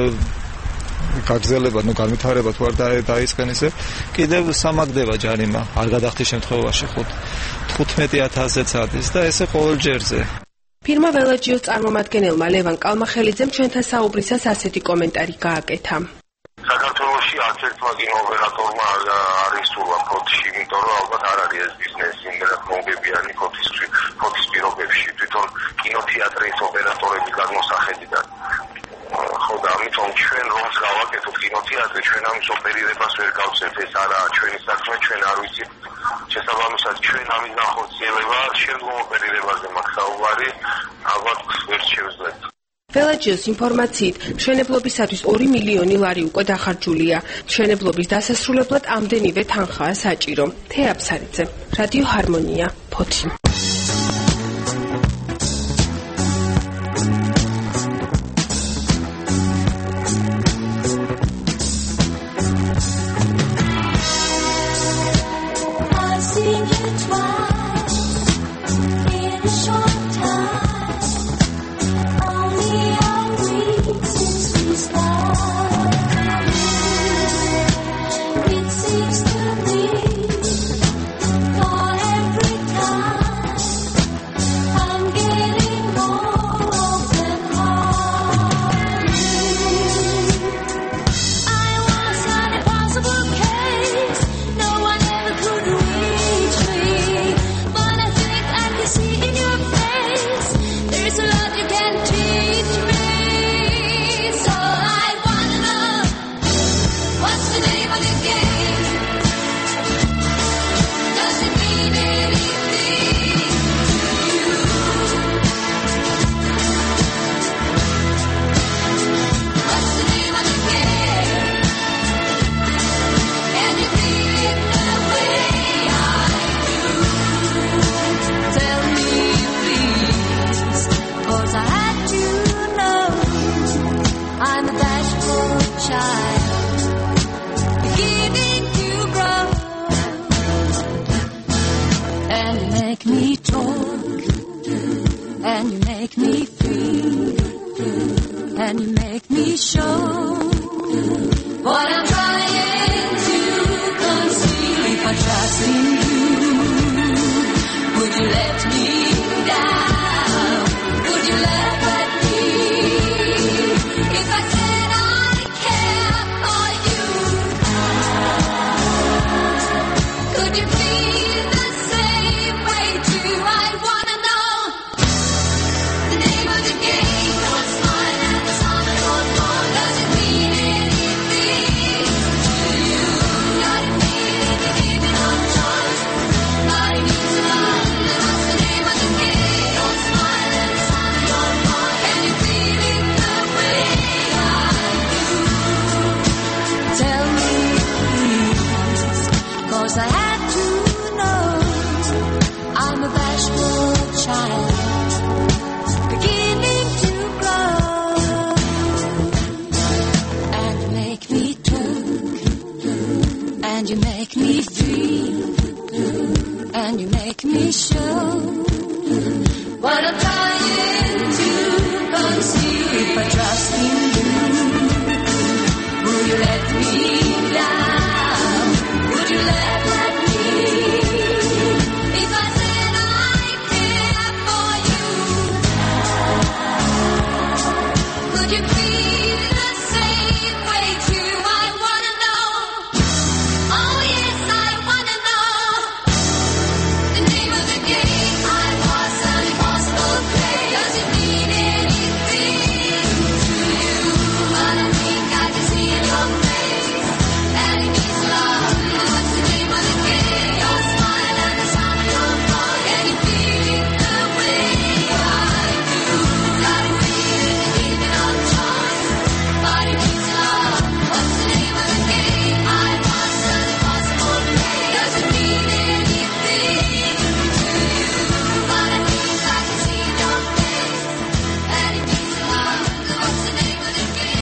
გაგზელება, ნუ განვითარება თუ არ დაიწყენ ისე, კიდევ სამაგდება ჯარიმა, არ გადახდის შემთხვევაში თხუთმეტი ათასზეც ადის და ესე ყოველ ჯერზე. ფირმა ველეჯიოს წარმომადგენელმა ლევან კალმახელიძემ ჩვენთან საუბრისას ასეთი კომენტარი გააკეთა. საქართველოში არც ერთმა კინოოპერატორმა არ ისურვა ფოთში, იმიტომ რომ ალბათ არ არის ეს ბიზნესი იმდენად მოგებიანი ფოთის ფოთის პირობებში, თვითონ კინოთეატრის ოპერატორების გადმოსახედიდან. ხო და ამიტომ ჩვენ რომს გავაკეთოთ კინოთეატრი, ჩვენ ამის ოპერირებას ვერ გავცეთ, ეს არაა ჩვენი საქმე, ჩვენ არ ვიცით. შესაბამისად ჩვენ ამის განხორციელება შემდგომ ოპერირებაზე მაქვს საუბარი, ალბათ ვერ შევძლებთ. ველეჯიოს ინფორმაციით, მშენებლობისათვის ორი მილიონი ლარი უკვე დახარჯულია. მშენებლობის დასასრულებლად ამდენივე თანხაა საჭირო. თეა აფსარიძე, რადიო ჰარმონია, ფოთი. It seems to me for every time you make me feel, and you make me show what I'm